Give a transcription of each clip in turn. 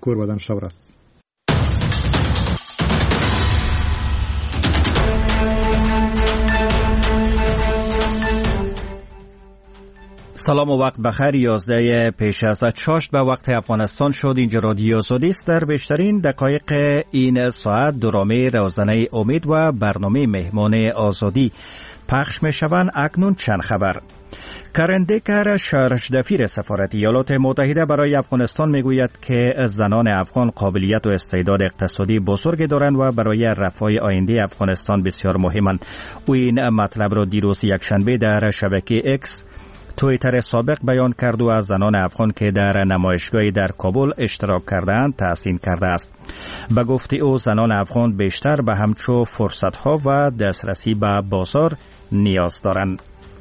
تشکر و دانشور است. سلام و وقت بخیر. 11 پیش از چاشت به وقت افغانستان شد. اینجا رادیو آزادی است. در بیشترین دقایق این ساعت درامه روزانه امید و برنامه مهمان آزادی پخش می شوند. اکنون چند خبر. کرن دیکر شهردفیر سفارت ایالات متحده برای افغانستان میگوید که زنان افغان قابلیت و استعداد اقتصادی بزرگی دارند و برای رفاه آینده افغانستان بسیار مهمند. او این مطلب را دیروز یکشنبه در شبکه اکس توییتر سابق بیان کرد و از زنان افغان که در نمایشگاهی در کابل اشتراک کردند تحسین کرده است. به گفته او زنان افغان بیشتر به همچو فرصتها و دسترسی به بازار نیاز دارند.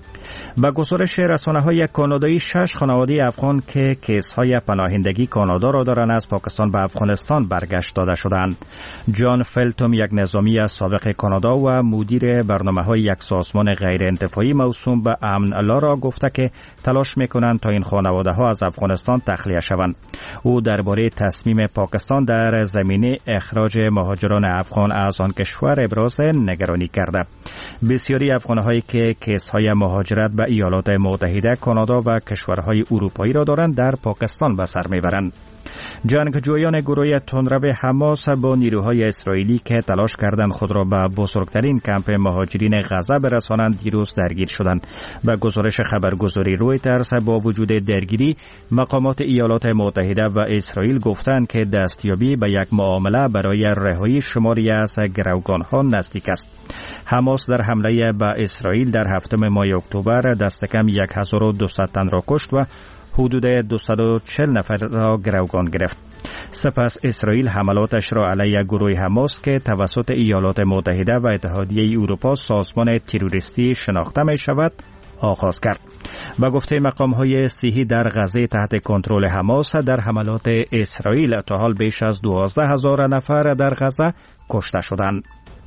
با گزارش رسانه‌های کانادایی 6 خانواده افغان که کیس‌های پناهندگی کانادا را دارند از پاکستان به افغانستان برگشت داده شدند. جان فلتوم یک نظامی از سابق کانادا و مدیر برنامه‌های یک سازمان غیر انتفاعی موسوم به امن الله را گفته که تلاش می‌کنند تا این خانواده‌ها از افغانستان تخلیه شوند. او درباره تصمیم پاکستان در زمینه اخراج مهاجران افغان از آن کشور ابراز نگرانی کرده. بسیاری افغان‌هایی که کیس‌های مهاجرت به ایالات متحده، کانادا و کشورهای اروپایی را دارند در پاکستان به سر میبرند. جنگجویان گروه تندرو حماس با نیروهای اسرائیلی که تلاش کردند خود را به بزرگترین کمپ مهاجرین غزه برسانند دیروز درگیر شدند. به گزارش خبرگزاری رویترز با وجود درگیری، مقامات ایالات متحده و اسرائیل گفتند که دستیابی به یک معامله برای رهایی شماری از گروگانها نزدیک است. حماس در حمله به اسرائیل در 7 ماه اکتبر دست کم 1200 تن را کشت و حدود 240 نفر را گروگان گرفت. سپس اسرائیل حملاتش را علیه گروه حماس که توسط ایالات متحده و اتحادیه اروپا سازمان تروریستی شناخته می شود آغاز کرد. با گفته مقام‌های صحی در غزه تحت کنترل حماس در حملات اسرائیل تا حال بیش از 12,000 نفر در غزه کشته شدند.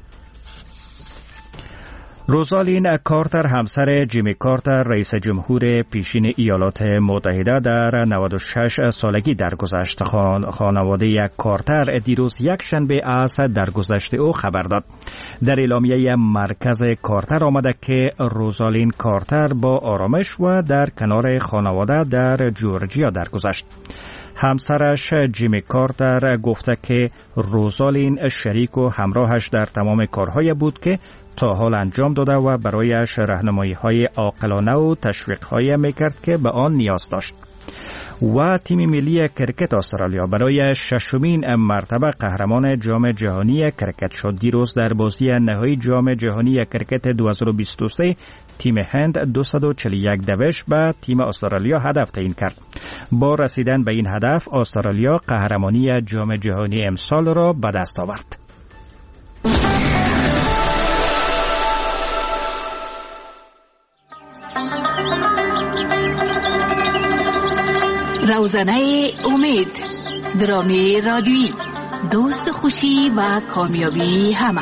روزالین کارتر همسر جیمی کارتر رئیس جمهور پیشین ایالات متحده در 96 سالگی درگذشت. خانواده کارتر دیروز یکشنبه از درگذشت او خبر داد. در اعلامیه مرکز کارتر آمده که روزالین کارتر با آرامش و در کنار خانواده در جورجیا درگذشت. همسرش جیمی کارتر گفته که روزالین شریک و همراهش در تمام کارهای بود که تا حال انجام داده و برایش راهنمایی‌های عاقلانه و تشویق‌های می‌کرد که به آن نیاز داشت. و تیم ملی کرکت استرالیا برای 6مین مرتبه قهرمان جام جهانی کرکت شد. دیروز در بازی نهایی جام جهانی کرکت 2023 تیم هند 241 دوش به تیم استرالیا هدف تعیین کرد. با رسیدن به این هدف استرالیا قهرمانی جام جهانی امسال را به دست آورد. روزانه امید، درامه رادیویی، دوست خوشی و کامیابی همه.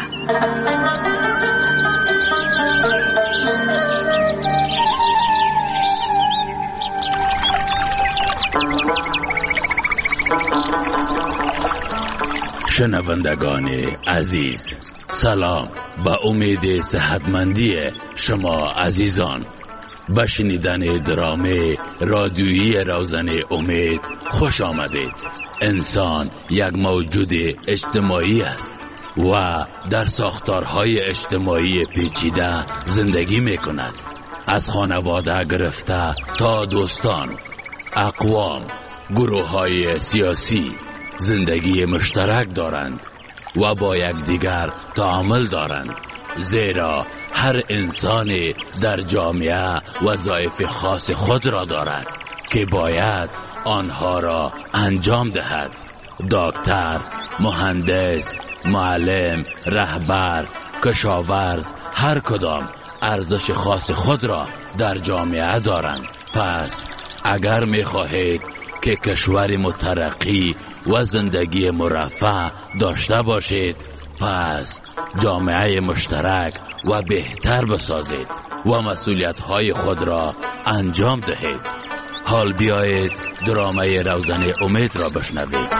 شنوندگان عزیز، سلام. با امید صحتمندی شما عزیزان به شنیدن درامه رادیویی روزانه امید خوش آمدید. انسان یک موجود اجتماعی است و در ساختارهای اجتماعی پیچیده زندگی می کند. از خانواده گرفته تا دوستان، اقوام، گروه‌های سیاسی زندگی مشترک دارند و با یکدیگر تعامل دارند، زیرا هر انسان در جامعه وظایف خاص خود را دارد که باید آنها را انجام دهد. دکتر، مهندس، معلم، رهبر، کشاورز، هر کدام ارزش خاص خود را در جامعه دارند. پس اگر می خواهید که کشور مترقی و زندگی مرفه داشته باشید، پس جامعه مشترک و بهتر بسازید و مسئولیت‌های خود را انجام دهید. حال بیایید درامه روزنه امید را بشنوید.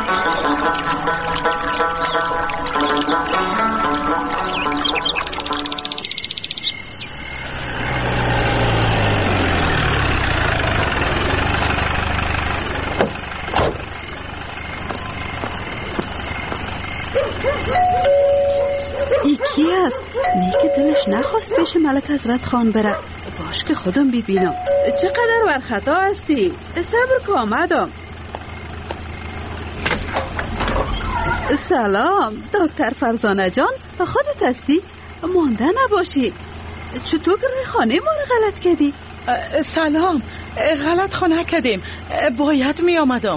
کی است؟ نه که دلش نخواست پیش ملک حضرت خان بره. باش که خودم ببینم. چقدر ورخطا هستی؟ صبر که آمدم. سلام دکتر فرزانه جان، خودت هستی؟ مانده نباشی. چطور خانه ما رو غلط کردی؟ سلام، غلط خانه کردیم، باید می آمدم.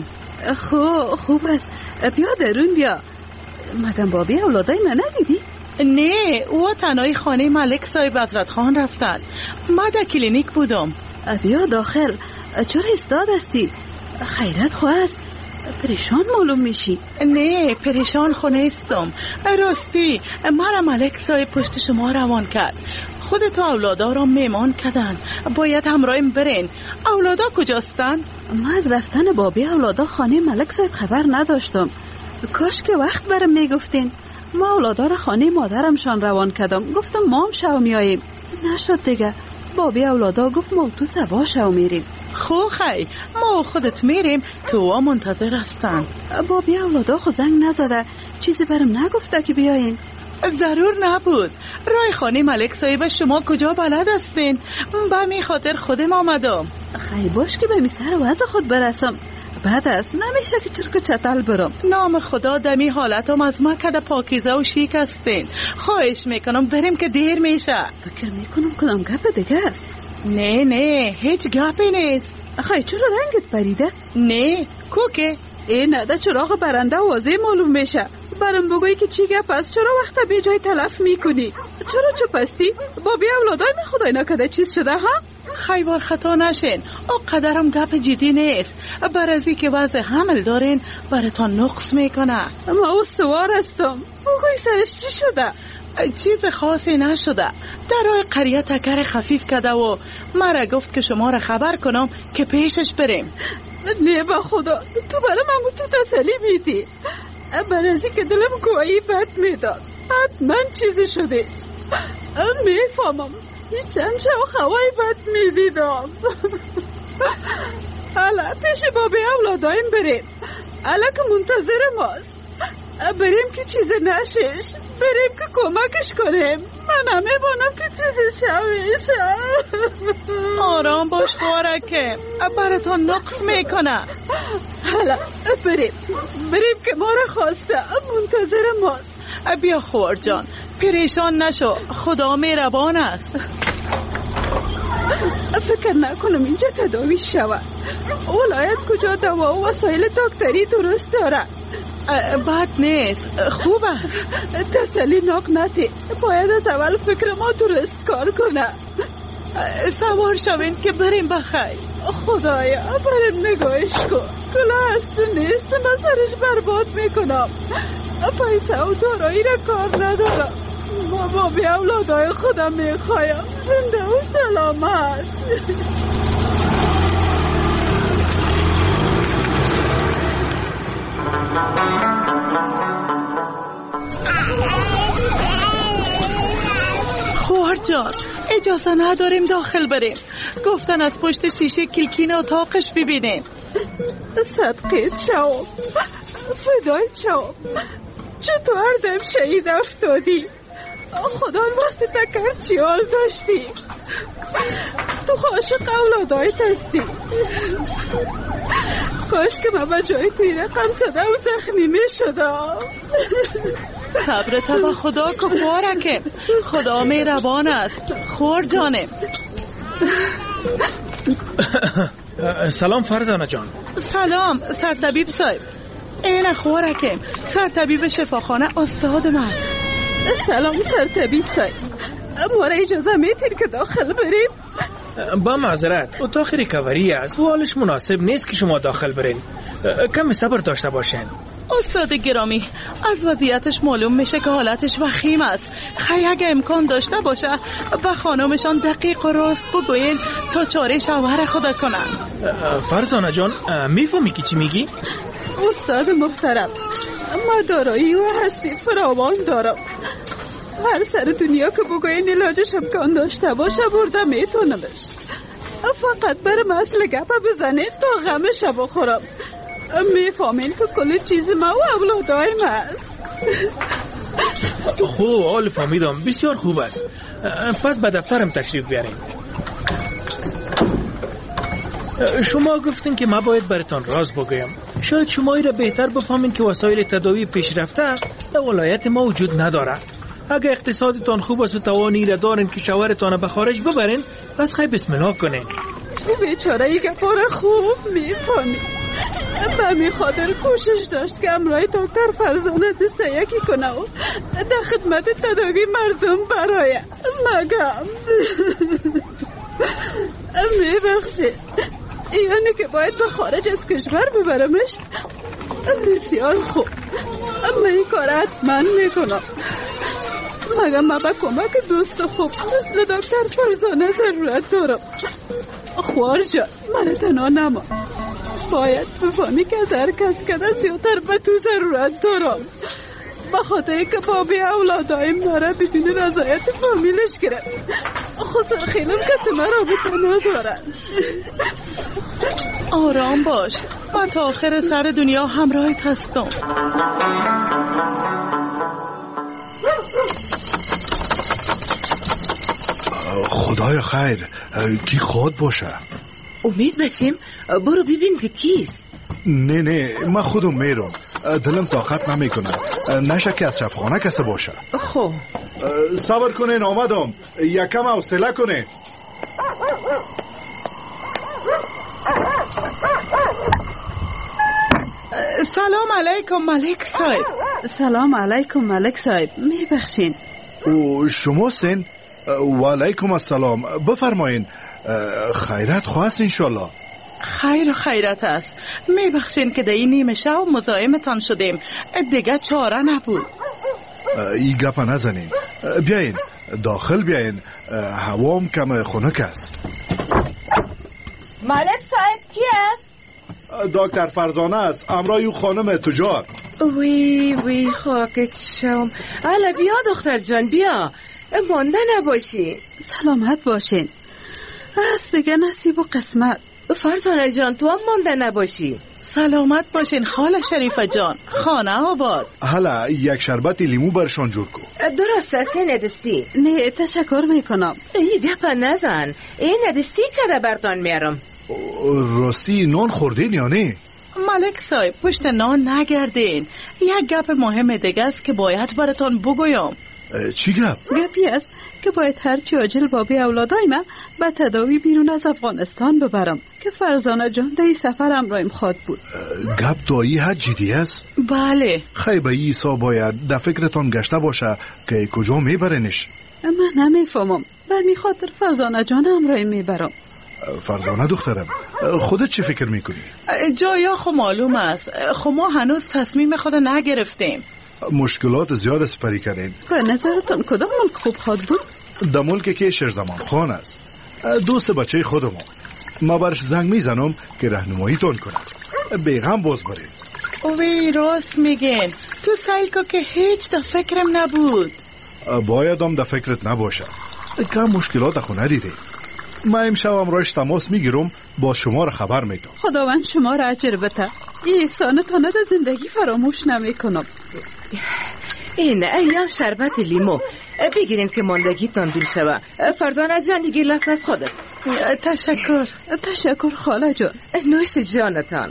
خوب است، بیا درون بیا. مگم بابی اولادای من ندیدی؟ نه، او تنهای خانه ملک صاحب حضرت خان رفتن. من در کلینیک بودم. بیا داخل. چرا استاد هستی؟ خیرت خواه است، پریشان معلوم میشی. نه، پریشان خونه استم. راستی مرا ملک صاحب پشت شما روان کرد. خودتو اولادا را میمان کردن، باید همراهیم برین. اولادا کجاستن؟ من از رفتن بابی اولادا خانه ملک صاحب خبر نداشتم. کاش که وقت برم میگفتین. ما اولادا را خانه مادرمشان روان کردم. گفتم ما هم شو میاییم، نشد دیگه. بابی اولادا گفت ما تو سبا شو میریم. خی ما خودت میریم که او منتظر هستن. بابی اولادا خو زنگ نزده، چیزی برم نگفته که بیاین. ضرور نبود. راه خانه ملک صاحب شما کجا بلد هستین؟ به می خاطر خودم آمدم. خیلی باش که به می سر وضع خود برسم. بعد است نمیشه که چرک چتل برم. نام خدا دمی حالتم از مکد پاکیزه و شیک هستین. خواهش میکنم بریم که دیر میشه. فکر میکنم کدام گپ دیگه است. نه هیچ گپی نیست. خیلی چرا رنگت پریده؟ نه کوکه نه ده چراغ برنده واضح معلوم میشه. برام بگویی که چی گپ است؟ چرا وقت بی جای تلف میکنی؟ چرا چپ هستی؟ بابی اولادای من خدای نکده چیز شده ها؟ خیبار خطا نشین، او قدرم گپ جدی نیست. برازی که وضع حمل دارین براتان نقص میکنه. ما استوار هستم. بگوی سرش چی شده؟ چیز خاصی نشده. در راه قریه تکر خفیف کده و مرا گفت که شما را خبر کنم که پیشش بریم. نه با خدا تو برای من تو تسلی میدی. برازی که دلم گویی بد میداد. حتما چیزی شده. میفهمم هیچ چند خواه بد میدیدم. حالا پیش بابی اولادایم بریم. حالا که منتظر ماست. بریم که چیز نشش. بریم که کمکش کنیم. من نمیبانم که چیزی شویش. آرام باش خوارکه، براتون نقص میکنه. حالا بریم که ما را خواسته منتظر ماست. بیا خوار جان، پریشان نشو، خدا مهربان است. فکر نکنم اینجا تداوی شود. ولایت کجا دوا و وسایل دکتری درست داره؟ بد نیست، خوبه. تسلی ناک نتی. باید از اول فکر ما درست کار کنه. سوار شوین که بریم بخیر. خدایا بریم نگاهش کن. کلا هست نیست، من سرش برباد میکنم. پیسه و دارایی را کار ندارم. ما بابی اولادای خودم میخوایم زنده و سلامت. خوار جان، اجازه نداریم داخل بریم. گفتن از پشت شیشه کلکین اتاقش ببینیم. صدقیت شو، فدایت شو. چطور دم شهید افتادی؟ خدا وقت تکر چی حال داشتی؟ تو عاشق اولادایت هستی. کاش که من به جای توی رقم زده و زخمی می شدم. صبرت به خدا که خوارکه، خدا مهربان است. خور جانم. سلام فرزانه جان. سلام سرطبیب صاحب. این خوارکه، سرطبیب شفاخانه استاد من. سلام سرطبیب صاحب، ما را اجازه میتین که داخل بریم؟ با معذرت، اتاق ریکاوری است و حالش مناسب نیست که شما داخل برین. کم صبر داشته باشین. استاد گرامی، از وضعیتش معلوم میشه که حالتش وخیم است. اگه امکان داشته باشه و خانمشان دقیق و راست بگوین تا چاره شوهر خدا کنن. فرزانه جان، میفهمی که چی میگی؟ استاد محترم، ما دارایی و هستی فراوان دارم. هر سر دنیا که بگوین علاجش امکان داشته باشه برده میتونمش. فقط برم اصل گپه بزنید تا غمش بخورم. میفهمین که کل چیز ما و اولادایم هست. خوب، حال فهمیدم، بسیار خوب است. پس به دفترم تشریف بیارین. شما گفتین که ما باید براتان راز بگویم. شاید شما را بهتر بفهمین که وسایل تداوی پیشرفته در ولایت ما وجود نداره. اگه اقتصادتان خوب است و توانی را دارین که شوهرتان به خارج ببرین، پس خیلی بسم الله کنین. بیچاره ای که پر خوب میفهمی. به می خاطر کوشش داشت که امرای دکتر فرزانه دسته یکی کنه و در خدمت تداوی مردم برای مگم. میبخشید، یعنی که باید به خارج از کشور ببرمش؟ بسیار خوب، من این کار حتما میکنم. مگم من به کمک دوست خوب مثل دکتر فرزانه ضرورت دارم. خوار جان، من تنها نما. باید بفهمی که از هر کس که زیادتر به تو ضرورت دارم. به خاطر که بابی اولادایم داره بدون رضایت فامیلش گرفت. خسر خیلم که من رابطه ندارن. آرام باش، من تا آخر سر دنیا همراهت هستم. خدای خیر، کی خود باشه؟ امید بچیم، برو ببین که کیست. نه من خودم میرم. دلم طاقت نمیکنه. نشه که از شفخانه کسی باشه. خب صبر کنین، آمدم. یکم حوصله کنین. سلام علیکم ملک صاحب. سلام علیکم ملک صاحب، میبخشین. او شما سین؟ و علیکم السلام. بفرمایین. خیرت خواست انشالله. خیر و خیرت است. میبخشین که در این نیمه شب مزاحمتان شدیم. دیگه چاره نبود. این گپا نزنین. بیاین داخل بیاین. هوام کم خنک است. ملک صاحب کی است؟ دکتر فرزانه است، امرای او خانم تجار. وی خاکت شم. حالا بیا دختر جان، بیا، مانده نباشی. سلامت باشین. از دیگه نصیب و قسمت. فرزانه جان، تو هم مانده نباشی. سلامت باشین خاله شریفه جان. خانه آباد. حالا یک شربت لیمو برشان جور کو. درست است، ندستی. نه تشکر میکنم. ای گپا نزن، این ندستی که برتان میارم. راستی نان خوردین یا نه؟ ملک صاحب، پشت نان نگردین. یک گپ مهم دیگه است که باید براتان بگویم. چی گپ؟ گپی است که باید هرچی عاجل بابی اولادای من به تداوی بیرون از افغانستان ببرم که فرزانه جان در این سفر امرایم خواد بود. گپ دایی ها جدی است؟ بله. خیلی ایسا باید در فکرتان گشته باشه که کجا میبرنش. من نمیفهمم. برمی خاطر فرزانه جان امرایم میبرم. فرزانه دخترم، خودت چی فکر میکنی؟ جایا خو معلوم است. خو ما هنوز تصمیم خود نگرفتیم. مشکلات زیاد سپری کردین. به نظرتون کدام ملک خوب خواد بود؟ در ملک که شیرزمان خان است. دوست بچه خودمون. ما برش زنگ میزنم که راهنمایی تون کنه. بیغم باز بریم. اوی راست میگین. تو سعی کن که هیچ در فکرم نبود. باید هم در فکرت نباشه. کم مشکلات خو ندیده. ما امشب امروز تماس میگیرم با شما را خبر میدم. خداوند شما را اجر بده. این احسانتان در زندگی فراموش نمیکنم. این ایام شربت لیمو بگیرین که ماندگیتان دور شوه. فرزانه جان دیگه لاس از خودت. تشکر خاله جان. نوش جانتان.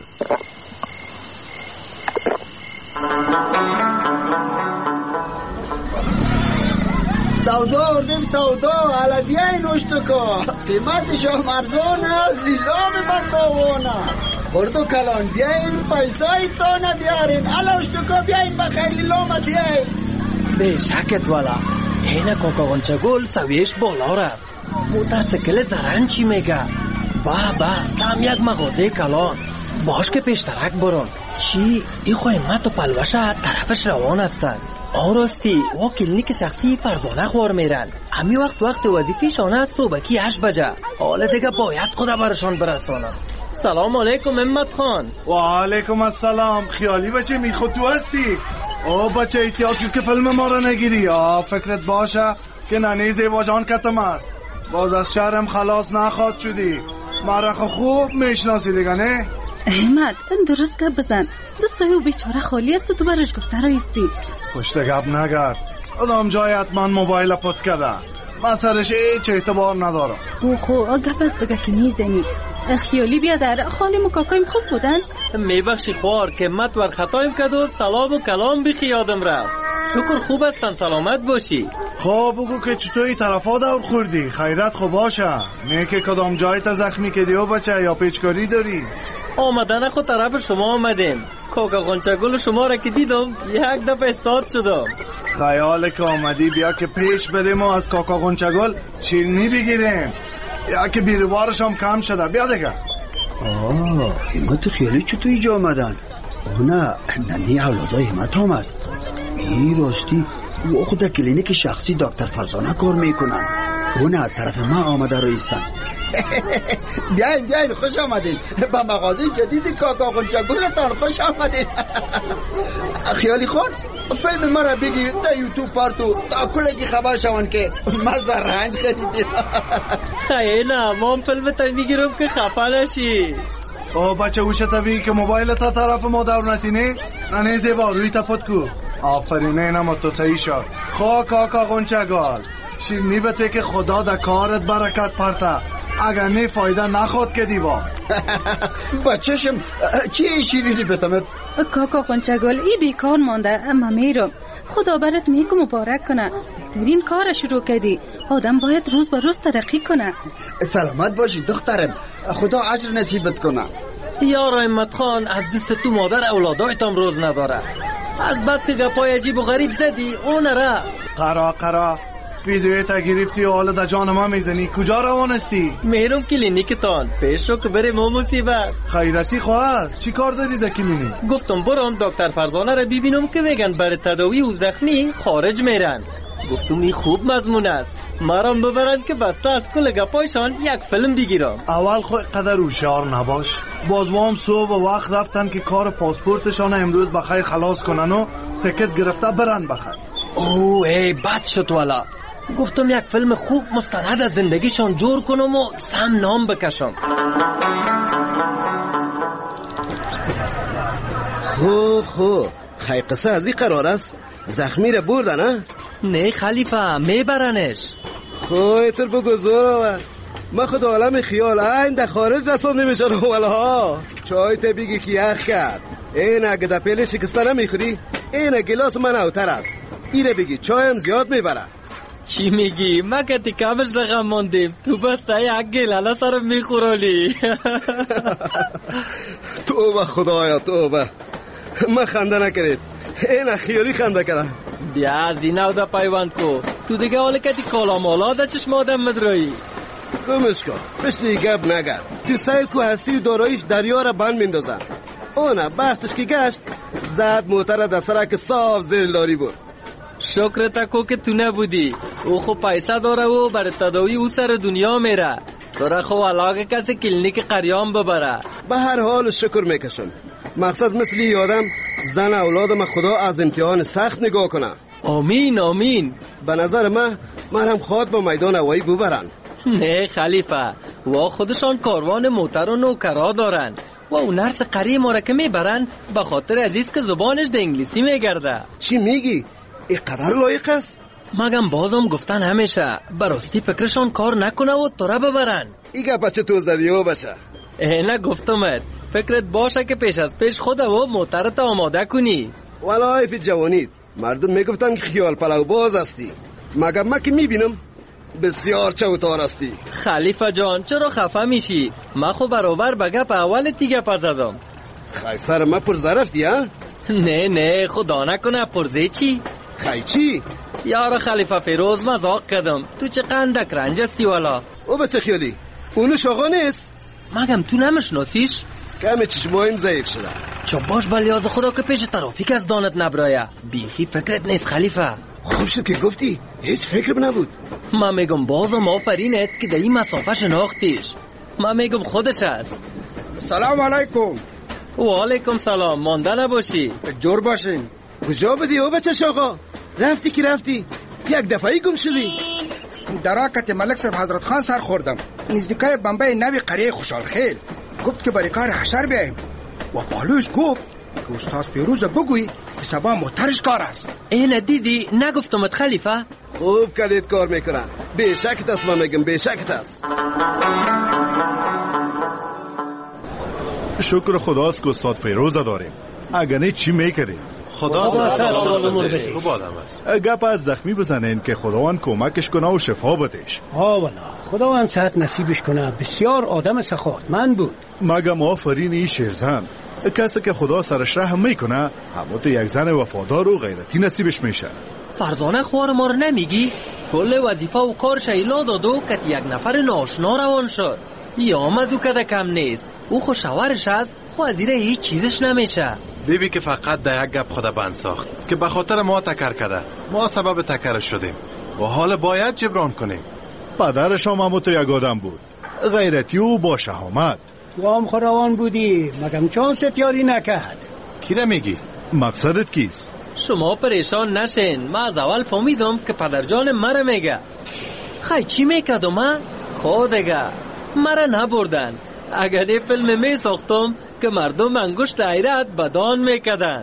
سودا آردیم سودا، حالا بیایی نوشتکا. قیمت شاه مرزان است، لیلام بنداوان است. بردو کلان بیاین پیسای تانه بیارین. حالا اشتکا بیاین بخیر لیلام بیاین. به شکت والا، این کاکاوانچه گل سویش بالا رفت. موترسیکل زرن چی میگه؟ با سم یک مغازه کلان. باش که پیشترک برون. چی؟ ای خواهمت و پلوشه طرفش روان هستن. راستی و کلینیک شخصی فرزانه خوار میرن. همی وقت وظیفه‌شان است صبحکی 8 بجه. حالا دیگه باید خدا برشان برسانم. سلام علیکم امت خان. و علیکم السلام. خیالی بچه میخود تو هستی؟ بچه احتیاط که فیلم ما رو نگیری. فکرت باشه که ننه زیبا جان کتم است. باز از شهرم خلاص نخواد شدی. مرخ خوب میشناسی دیگه نه؟ احمد درست گپ بزن. دوستای او بیچاره خالی است و تو برش گفته رایستی. پشت گپ نگرد. آدم جای حتما موبایل پت کده. من سرش هیچ اعتبار ندارم. خو گپ است دیگه که میزنی. خیالی بیادر خالی مکاکایم خوب بودن؟ میبخشی خوار که مت ور خطایم کد و سلام و کلام بی یادم رفت. شکر خوب هستن، سلامت باشی. خب بگو که چطوری طرفا دور خوردی؟ خیرت خوب باشه. نه که کدام جایت زخمی کدی و بچه یا پیچکاری داری؟ آمدن خود طرف شما آمدیم. کاکا غنچه‌گل شما را که دیدم یک دفعه استاد شدم. خیال که آمدی بیا که پیش بریم و از کاکا غنچه‌گل چیلنی بگیریم. یا که بیروارش هم کم شده. بیا دیگه. همت خیالی چطور اینجا آمدن؟ نه ننی اولادای همت هم است. این راستی او خود کلینیک شخصی دکتر فرزانه کار میکنن. او نه طرف ما آمده رایستن. بیاین خوش آمدید با مغازه جدید کاکا غنچه‌گلتان. خوش آمدید. خیالی خان فیلم ما را بگی در یوتیوب پارتو تا کلگی خبر شوان که مزه رنج خریدیم. خیلی نه ما فیلم تا میگیرم که خفه نشی. بچه گوشه طبیعی که موبایل تا طرف ما دور نسینه. نه زیبا روی تا پت کو. آفرین اینم تو صحیح شد. کاکا غنچه‌گل شیرنی بته که خدا در کارت برکت پرته. اگر نه فایده نخواد که دیوا. بچه‌شم چی شیرینی بتمت؟ کاکا غنچه‌گل ای بیکار مانده اما میرم. خدا برات نیک و مبارک کنه. بهترین کار شروع کردی. آدم باید روز به روز ترقی کنه. سلامت باشی دخترم. خدا اجر نصیبت کنه. یار احمد خان از دست تو مادر اولادایتم روز نداره. از بس که گپای عجیب و غریب زدی اون را قرا ویدیوی تا گرفتی و حالا در جان ما میزنی. کجا روانستی؟ میرم کلینیکتان. پیش رو که بریم و مصیبت. خیرتی خواهد چی کار داری در کلینیک؟ گفتم برم دکتر فرزانه را ببینم که میگن برای تداوی و زخمی خارج میرن. گفتم این خوب مضمون است. مرام ببرند که بسته از کل گپایشان یک فیلم بگیرم. اول خود قدر هوشیار نباش. بازوام صبح و وقت رفتن که کار پاسپورتشان امروز بخیر خلاص کنن و تکت گرفته برن بخیر. ای بد شد والا. گفتم یک فیلم خوب مستند از زندگیشان جور کنم و سم نام بکشم. خو خیلی قصه از این قرار است. زخمی را بردن نه خلیفه میبرنش. ایتر بگو زور آور. ما خود عالم خیال این در خارج رسانده میشن والا. چای تا بگی که یخ کرد. این اگه در پیل شکسته نمیخوری این گلاس من اوتر است. ایره بگی چایم زیاد میبره. چی میگی؟ ما که تکامش رقم ماندیم. تو بسته یک گلاله سر میخورالی. توبه خدایا توبه. ما خنده نکرید. این خیالی خنده کرده. بیا زینه دا پیوند کو. تو دیگه حالی که تی کالا مالا دا چشم آدم مدرایی. گمش کن پشتی گب نگر. تو سیل کو هستی و دارایش دریا را بند میندازن. اونا بختش که گشت زد موتر در سرک صاف زیر لاری برد. شکر تکو که تو نبودی. او خو پیسه داره و برای تداوی او سر دنیا میره. داره خو علاقه کسی کلینیک قریام ببره. به هر حال شکر میکشم. مقصد مثل یادم زن اولادم خدا از امتحان سخت نگاه کنه. آمین. به نظر من هم خواد با میدان هوایی ببرن. نه خلیفه و خودشان کاروان موتر و نوکرا دارن و اون نرس قریه ما را که میبرن به خاطر عزیز که زبانش ده انگلیسی میگرده. چی میگی؟ این قدر لایق است؟ مگم بازم گفتن همیشه براستی فکرشان کار نکنه و تو را ببرن. ایگه بچه تو زدی و بچه نه گفتمت فکرت باشه که پیش از پیش خود و موترت آماده کنی. والا حیف جوانید. مردم میگفتن که خیال پلو باز هستی. مگم من که میبینم بسیار چوتار هستی. خلیفه جان چرا خفه میشی؟ من خو برابر به گپ اول تیگه پزدم. خی سر من پرزه رفتی ها؟ نه خدا نکنه پرزه چی؟ خی چی؟ یار خلیفه فیروز مزاق کردم. تو چه قندک رنج هستی والا؟ او بچه خیالی اونو شاقا نیست؟ مگم تو نمیشناسیش؟ کم چشمایم ضعیف شده. چو باش بلیاز خدا که پیش ترافیک از دانت نبرایه. بیخی فکرت نیست خلیفه. خوب شد که گفتی، هیچ فکر نبود. من میگم بازم آفرینت که در این مسافه شناختیش. من میگم خودش است. سلام علیکم. و علیکم سلام. مانده نباشی. جور باشین. کجا بدی او بچه شاقا؟ رفتی که رفتی؟ یک دفعی گم شدی؟ در آکت ملک صاحب حضرت خان سر خوردم. نزدیکای بمبئی نوی قریه خوشحال خیل. گفت که برای کار حشر بیاییم و پالوش گفت که استاد پیروز بگوی که سبا محترش کار است. این دیدی نگفتمت خلیفه؟ خوب کلید کار میکنه. بیشکت است من میگم، بیشکت است. شکر خداست که استاد فیروز داریم، اگر نه چی میکردیم. خدا سلامت خوب آدم است. گپ از زخمی بزنین که خداوند کمکش کنه و شفا بدهش. والا خداوند صحت نصیبش کنه. بسیار آدم سخاوتمند بود. مگم آفرین این شیرزن. کسی که خدا سرش رحم میکنه همون یک زن وفادار و غیرتی نصیبش میشه. فرزانه خوار ما رو نمیگی؟ کل وظیفه و کارش ایلا دادو که یک نفر ناشنا روان شد. یا مزو کده کم نیست. او خوشاورش است، خو از ایره هیچ چیزش نمیشه. دیبی که فقط در یک گپ خدا بند ساخت که به خاطر ما تکر کده. ما سبب تکرش شدیم و حال باید جبران کنیم. پدرش هم همون تو یک آدم بود، غیرتی و با شهامت. تو هم خروان بودی، مگم چون ستیاری نکرد. کی را میگی؟ مقصدت کیست؟ شما پریشان نشین. من از اول فهمیدم که پدرجان مرا میگه. خی چی میکردم من؟ خودگه مرا نبردن. اگر یه فیلم می ساختم که مردم انگشت حیرت بدان میکردن.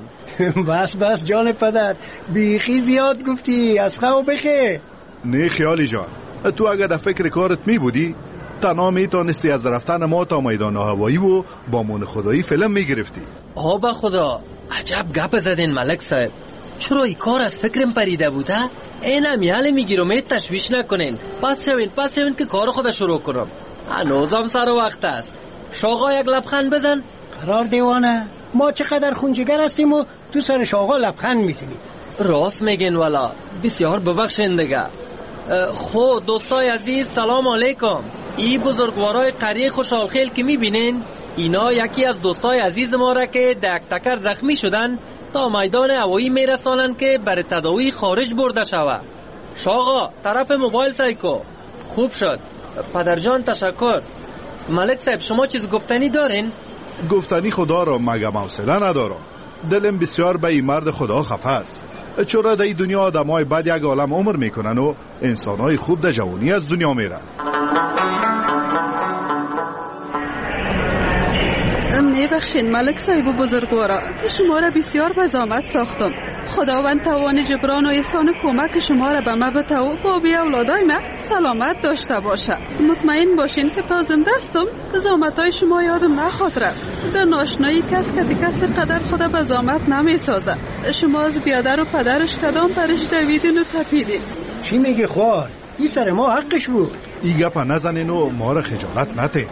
بس جان پدر، بیخی زیاد گفتی. از خواه بخیر. نه خیالی جان، تو اگر در فکر کارت می بودی تنها می تانستی از رفتن ما تا میدان هوایی و با مون خدایی فیلم می گرفتی. آبا خدا، عجب گپ زدین ملک صاحب. چرا این کار از فکرم پریده بوده؟ اینم یاله میگیرم، تشویش نکنین. پس شوین که کار خود شروع کنم. هنوزم سر وقت است. شاقا یک لبخند بزن. قرار دیوانه، ما چقدر خونجگر هستیم و تو سر شاقا لبخند میزنیم. راست میگین والا. بسیار ببخشین دیگه. خود دوستای عزیز سلام علیکم. این بزرگوارای قریه خوشحال خیل که میبینین، اینا یکی از دوستای عزیز ما را که دک تکر زخمی شدن تا میدان هوایی میرسانن که برای تداوی خارج برده شود. شاقا طرف موبایل سایکو. خوب شد. پدرجان تشکر. ملک صاحب شما چیز گفتنی دارین؟ گفتنی خدا را مگم حوصله ندارم. دلم بسیار به این مرد خدا خفه است. چرا در این دنیا آدمای بد یک عالم عمر میکنن و انسانای خوب در جوانی از دنیا میرن. میبخشین ملک صاحب و بزرگوارا که شما را بسیار به زحمت ساختم. خداوند توان جبران و احسان کمک شما را به ما بده و با بی اولادای ما سلامت داشته باشه. مطمئن باشین که تا زنده استم زحمتای شما یادم نخواهد رفت. در ناشنایی کس که کس قدر خدا به زحمت نمیسازه. شما از بیادر و پدرش کدام پرش دویدین و تپیدین. چی میگی خوار؟ این سر ما حقش بود. این گپ نزنین و ما را خجالت نده.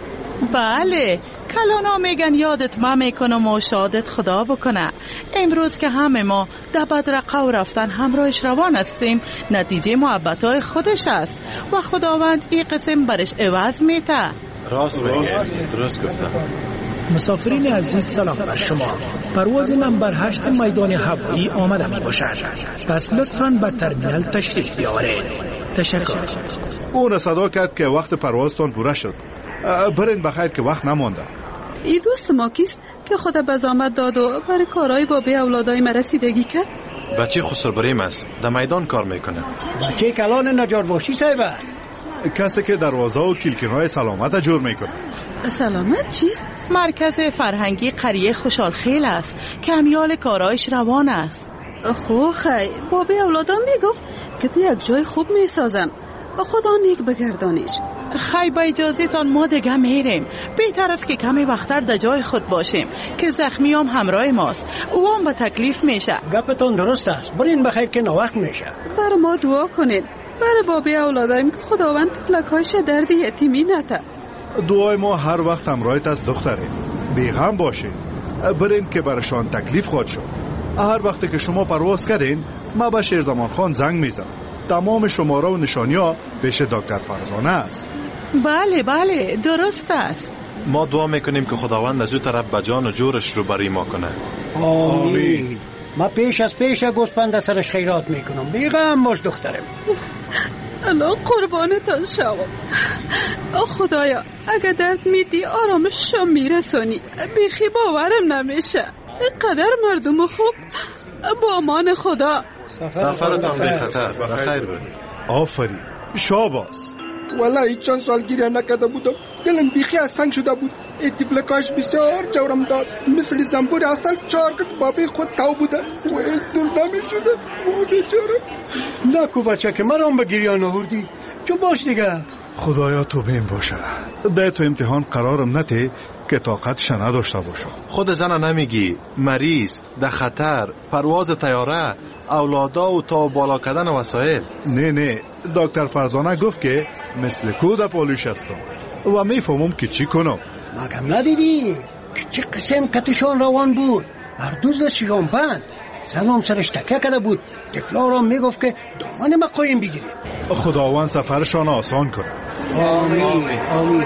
بله، کلانا میگن یادت ما میکنم و شادت خدا بکنه. امروز که همه ما در بدرقه رفتن همراهش روان هستیم، نتیجه محبتای خودش است و خداوند این قسم برش عوض میده. راست میگه، درست گفتم. مسافرین عزیز سلام بر شما. پرواز نمبر 8 میدان هوایی آمده می باشد. پس لطفاً به ترمینال تشریف بیاورید. تشکر. اون صدا کرد که وقت پروازتان پوره شد. برین بخیر که وقت نمانده. این دوست ما کیست که خدا به زحمت داد و برای کارهای با به اولادای ما رسیدگی کرد؟ بچه خسر بریم است، در میدان کار میکنه. بچه کلان نجار باشی صاحب است. کسی که دروازه و کلکنهای سلامت جور میکنه. سلامت چیست؟ مرکز فرهنگی قریه خوشحال خیل است که امیال کارایش روان است. خی بابی اولادان میگفت که تو یک جای خوب میسازن. خدا نیک بگردانیش. خی با اجازه تان ما دیگه میریم. بهتر است که کمی وقتر در جای خود باشیم که زخمی هم همراه ماست. او هم به تکلیف میشه. گپتان درست است. برین بخیر که نوقت میشه. برای ما دعا کنید. برای بابی اولادایم که خداوند فلکایش درد یتیمی نته. دعای ما هر وقت همراهت از دختره. بیغم باشین. برین که برشان تکلیف خواهد شد. هر وقت که شما پرواز کردین ما به شیرزمان خان زنگ میزنم. تمام شماره و نشانی ها پیش دکتر فرزانه است. بله درست است. ما دعا میکنیم که خداوند از او طرف به جان و جورش رو برای ما کنه. آمین. ما پیش از پیش گوسپند سرش خیرات میکنم. بیغم باش دخترم. الله قربانتان شوم. خدایا اگه درد میدی آرامششو میرسونی. بیخی باورم نمیشه. قدر مردم خوب. با امان خدا. سفرتان بی خطر. بخیر برید. آفرین. شاباس. والله چند سال گریه نکرده بودم. دلم بیخی از سنگ شده بود. اتفلکاش بسیار جورم داد. مثل زنبور اصل 4 بابی خود تاو بوده و اصول نمی شده. نکو بچه که مرام به گریه نهوردی. چون باش دیگه. خدایا تو بیم باشه. ده تو امتحان قرارم نته که طاقتش نداشته باشم. خود زن نمیگی مریض، در خطر، پرواز طیاره، اولادا و تا بالا کردن وسایل. نه دکتر فرزانه گفت که مثل کود پالوش هستم و میفهمم که چی کنم. مگم ندیدی که چه قسم کتشان روان بود؟ هر دوزشان بند. زنم سرش تکه کرده بود. طفلا را میگفت که دامن ما قایم بگیری. خداوند سفرشان آسان کنه. آمین آمین.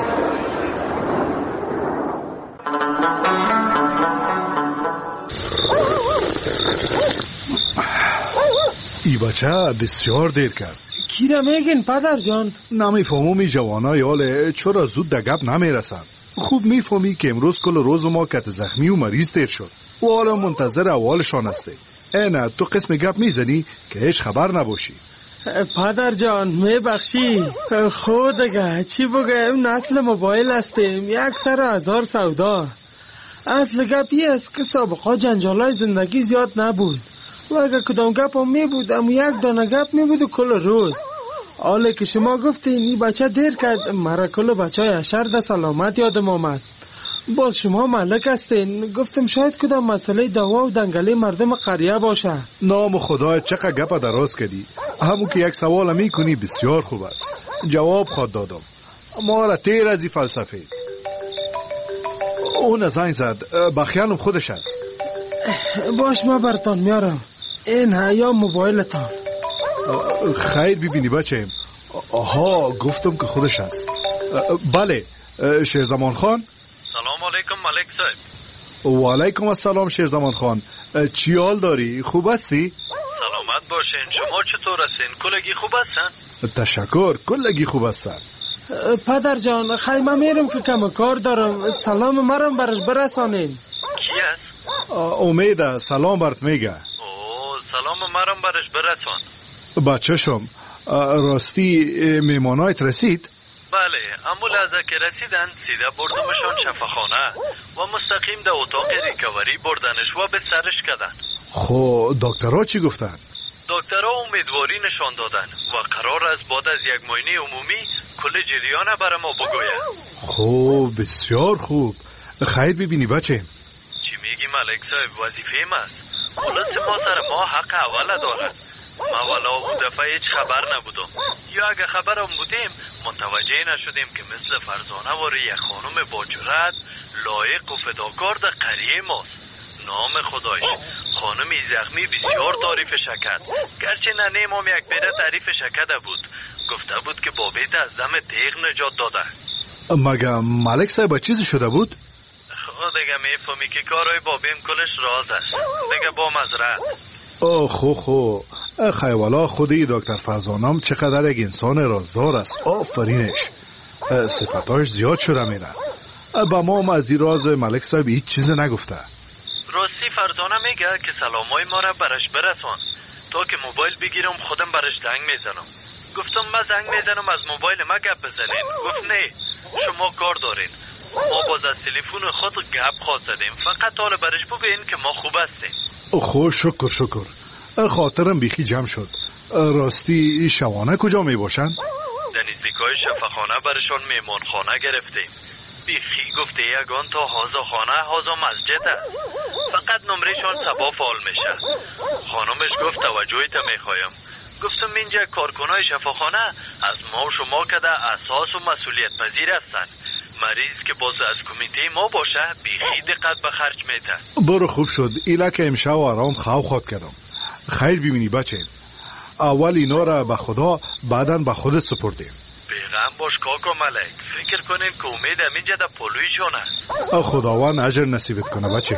ای بچه بسیار دیر کرد. کی را میگین پدر جان؟ نمیفهمم ای جوانای حاله چرا زود در گپ نمیرسن. خوب میفهمی که امروز کل روز ما کت زخمی و مریض تیر شد و حالا منتظر احوالشان هستی. نه تو قسم گپ میزنی که هیچ خبر نباشی. پدر جان میبخشی. خود اگه چی بگم نسل موبایل هستیم 100,000 سودا. اصل گپی است که سابقا جنجالای زندگی زیاد نبود و اگه کدام گپ هم می بود اما یک دانه گپ می بود کل روز. حالا که شما گفتین این بچه دیر کرد مرا کل بچه های اشر ده سلامت یادم آمد. باز شما ملک هستین گفتم شاید کدام مسئله دوا و دنگله مردم قریه باشه. نام خدا چقدر گپ دراز کردی. همون که یک سوال میکنی بسیار خوب است. جواب خود دادم. ما را تیر از این فلسفه. اون زنگ زد. بخیالم خودش است. باش ما برتان میارم. این یا موبایلتان. خیر ببینی بچه. آها گفتم که خودش است. بله شیرزمان خان. سلام علیکم ملک صاحب. و علیکم السلام شیرزمان خان. چی حال داری؟ خوب هستی؟ سلامت باشین. شما چطور هستین؟ کلگی خوب هستن؟ تشکر کلگی خوب هستن. پدر جان خیمه میرم که کم کار دارم. سلام مرم برش برسانین. کی است؟ امید سلام برات میگه. سلام مرم برش برسان. بچه شم راستی میمانایت رسید؟ بله اما لحظه که رسیدن سیده بردمشان شفاخانه و مستقیم در اتاق ریکاوری بردنش و به سرش کردن. خب دکترها چی گفتن؟ دکترها امیدواری نشان دادن و قرار است بعد از یک معاینه عمومی کل جریان برای ما بگوید. خب بسیار خوب. خیر ببینی بچه. چی میگی ملک صاحب؟ وظیفه است. خلاص ما سر ما حق اول دارد. ما والا اون دفعه هیچ خبر نبودم یا اگه خبرم بودیم متوجه نشدیم که مثل فرزانه واره یک خانم با جرأت لایق و فداکار در قریه ماست. نام خدایش خانمی زخمی بسیار تعریف شکد. گرچه ننیم هم یک پیره تعریف شکده بود. گفته بود که بابیت از دم تیغ نجات داده. مگه ملک صاحب چیزی شده بود؟ دیگه میفهمی که کارهای بابیم کلش راز است. دیگه با مزرعه. خو خیوالا خودی دکتر فرزانم چقدر یک انسان رازدار است. آفرینش. صفتاش زیاد شده میره. با ما از این راز ملک صاحب هیچ چیز نگفته. راستی فرزانه میگه که سلامای ما را برش برسان تا که موبایل بگیرم خودم برش زنگ میزنم. گفتم من زنگ میزنم از موبایل ما گپ بزنین. گفت نه شما کار دارین. ما باز از تلفن خود گپ خواستیم. فقط حال برش بگوین که ما خوب هستیم. خب شکر. خاطرم بیخی جمع شد. راستی شوانه کجا می باشن؟ در نزدیکای شفاخانه برشان میمانخانه گرفتیم. بیخی گفته یگان تا هازا خانه هازا مسجد است. فقط نمرهشان صبا فعال میشه. خانمش گفت توجهیت میخوایم. گفتم اینجا کارکنای شفاخانه از ما و شما کده اساس و مسئولیت پذیر هستن. مریض که باز از کمیته ما باشه بیخی دقت به خرج میده. برو خوب شد. ایلا که امشب آرام خواب کردم. خیر ببینی بچه. اول اینا را به خدا بعدن به خودت سپردیم. پیغام باش کاکا ملک. فکر کنین که امید همینجا در پلویشون است. خداوند اجر نصیبت کنه بچه.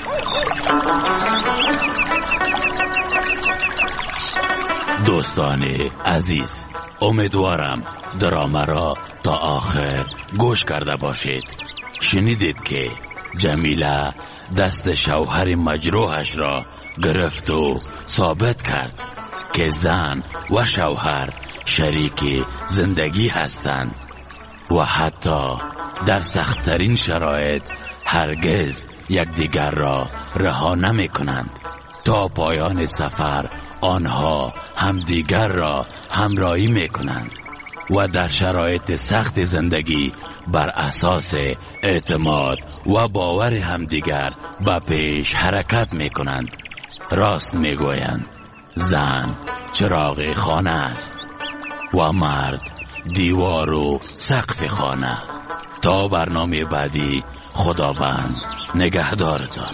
دوستان عزیز، امیدوارم درامه را تا آخر گوش کرده باشید. شنیدید که جمیله دست شوهر مجروحش را گرفت و ثابت کرد که زن و شوهر شریک زندگی هستند و حتی در سخت‌ترین شرایط هرگز یکدیگر را رها نمی کنند. تا پایان سفر آنها همدیگر را همراهی می کنند و در شرایط سخت زندگی بر اساس اعتماد و باور همدیگر به پیش حرکت می کنند. راست می گویند زن چراغ خانه است و مرد دیوار و سقف خانه. تا برنامه بعدی، خداوند نگهدارتان.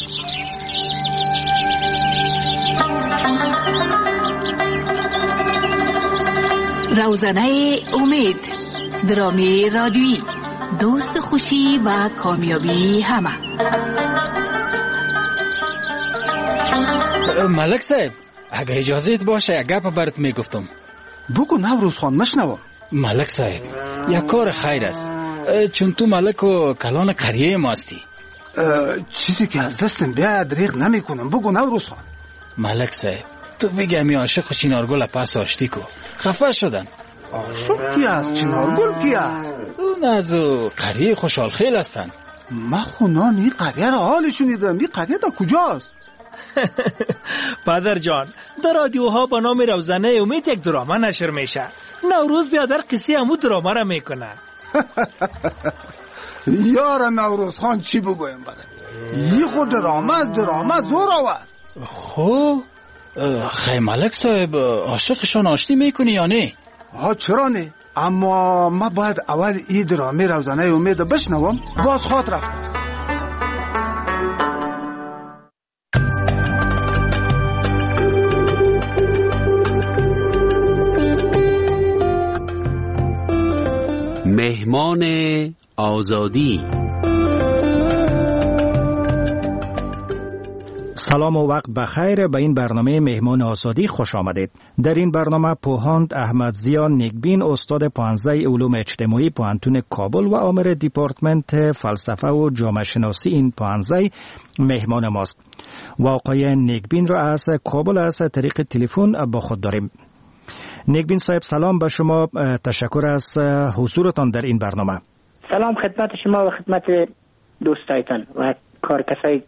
روزنه امید، درامی رادیویی، دوست خوشی و کامیابی همه. ملک صاحب، اگه اجازت باشه یک گپ برات میگفتم. بگو نوروز خان، مشنوم. ملک صاحب، یک کار خیر است، چون تو ملک و کلان قریه ما هستی. چیزی که از دستم بیاید دریغ نمی کنم. بگو نوروز خان. ملک صاحب، تو بگی همی عاشق و چینارگل پس آشتی کو. خفه شدن. عاشق کی است؟ چینارگل کی است؟ اون از قریه خوشحال خیل هستن. من خونان این قریه را حال شنیدم. این قریه دا کجاست؟ پدر جان، در رادیوها با نام روزنه امید یک درامه نشر میشه. نوروز بیادر قصه همون درامه را میکنه. یار نوروز خان چی بگویم برای؟ یه خود درامه زور آورد. خب خیلی ملک صاحب، عاشقشان آشتی میکنی یا نه؟ چرا نه؟ اما ما باید اول این درامه روزنه امید بشنوم، باز خواد رفتم. مهمان آزادی. سلام و وقت بخیر. به این برنامه مهمان آزادی خوش آمدید. در این برنامه پوهاند احمد ضیا نیکبین، استاد پانزه علوم اجتماعی پوهنتون کابل و آمر دیپارتمنت فلسفه و جامعه شناسی این پانزه مهمان ماست و آقای نیکبین را از کابل از طریق تلفن با خود داریم. نیکبین صاحب، سلام به شما. تشکر از حضورتان در این برنامه. سلام خدمت شما و خدمت دوستایتان و کارکسای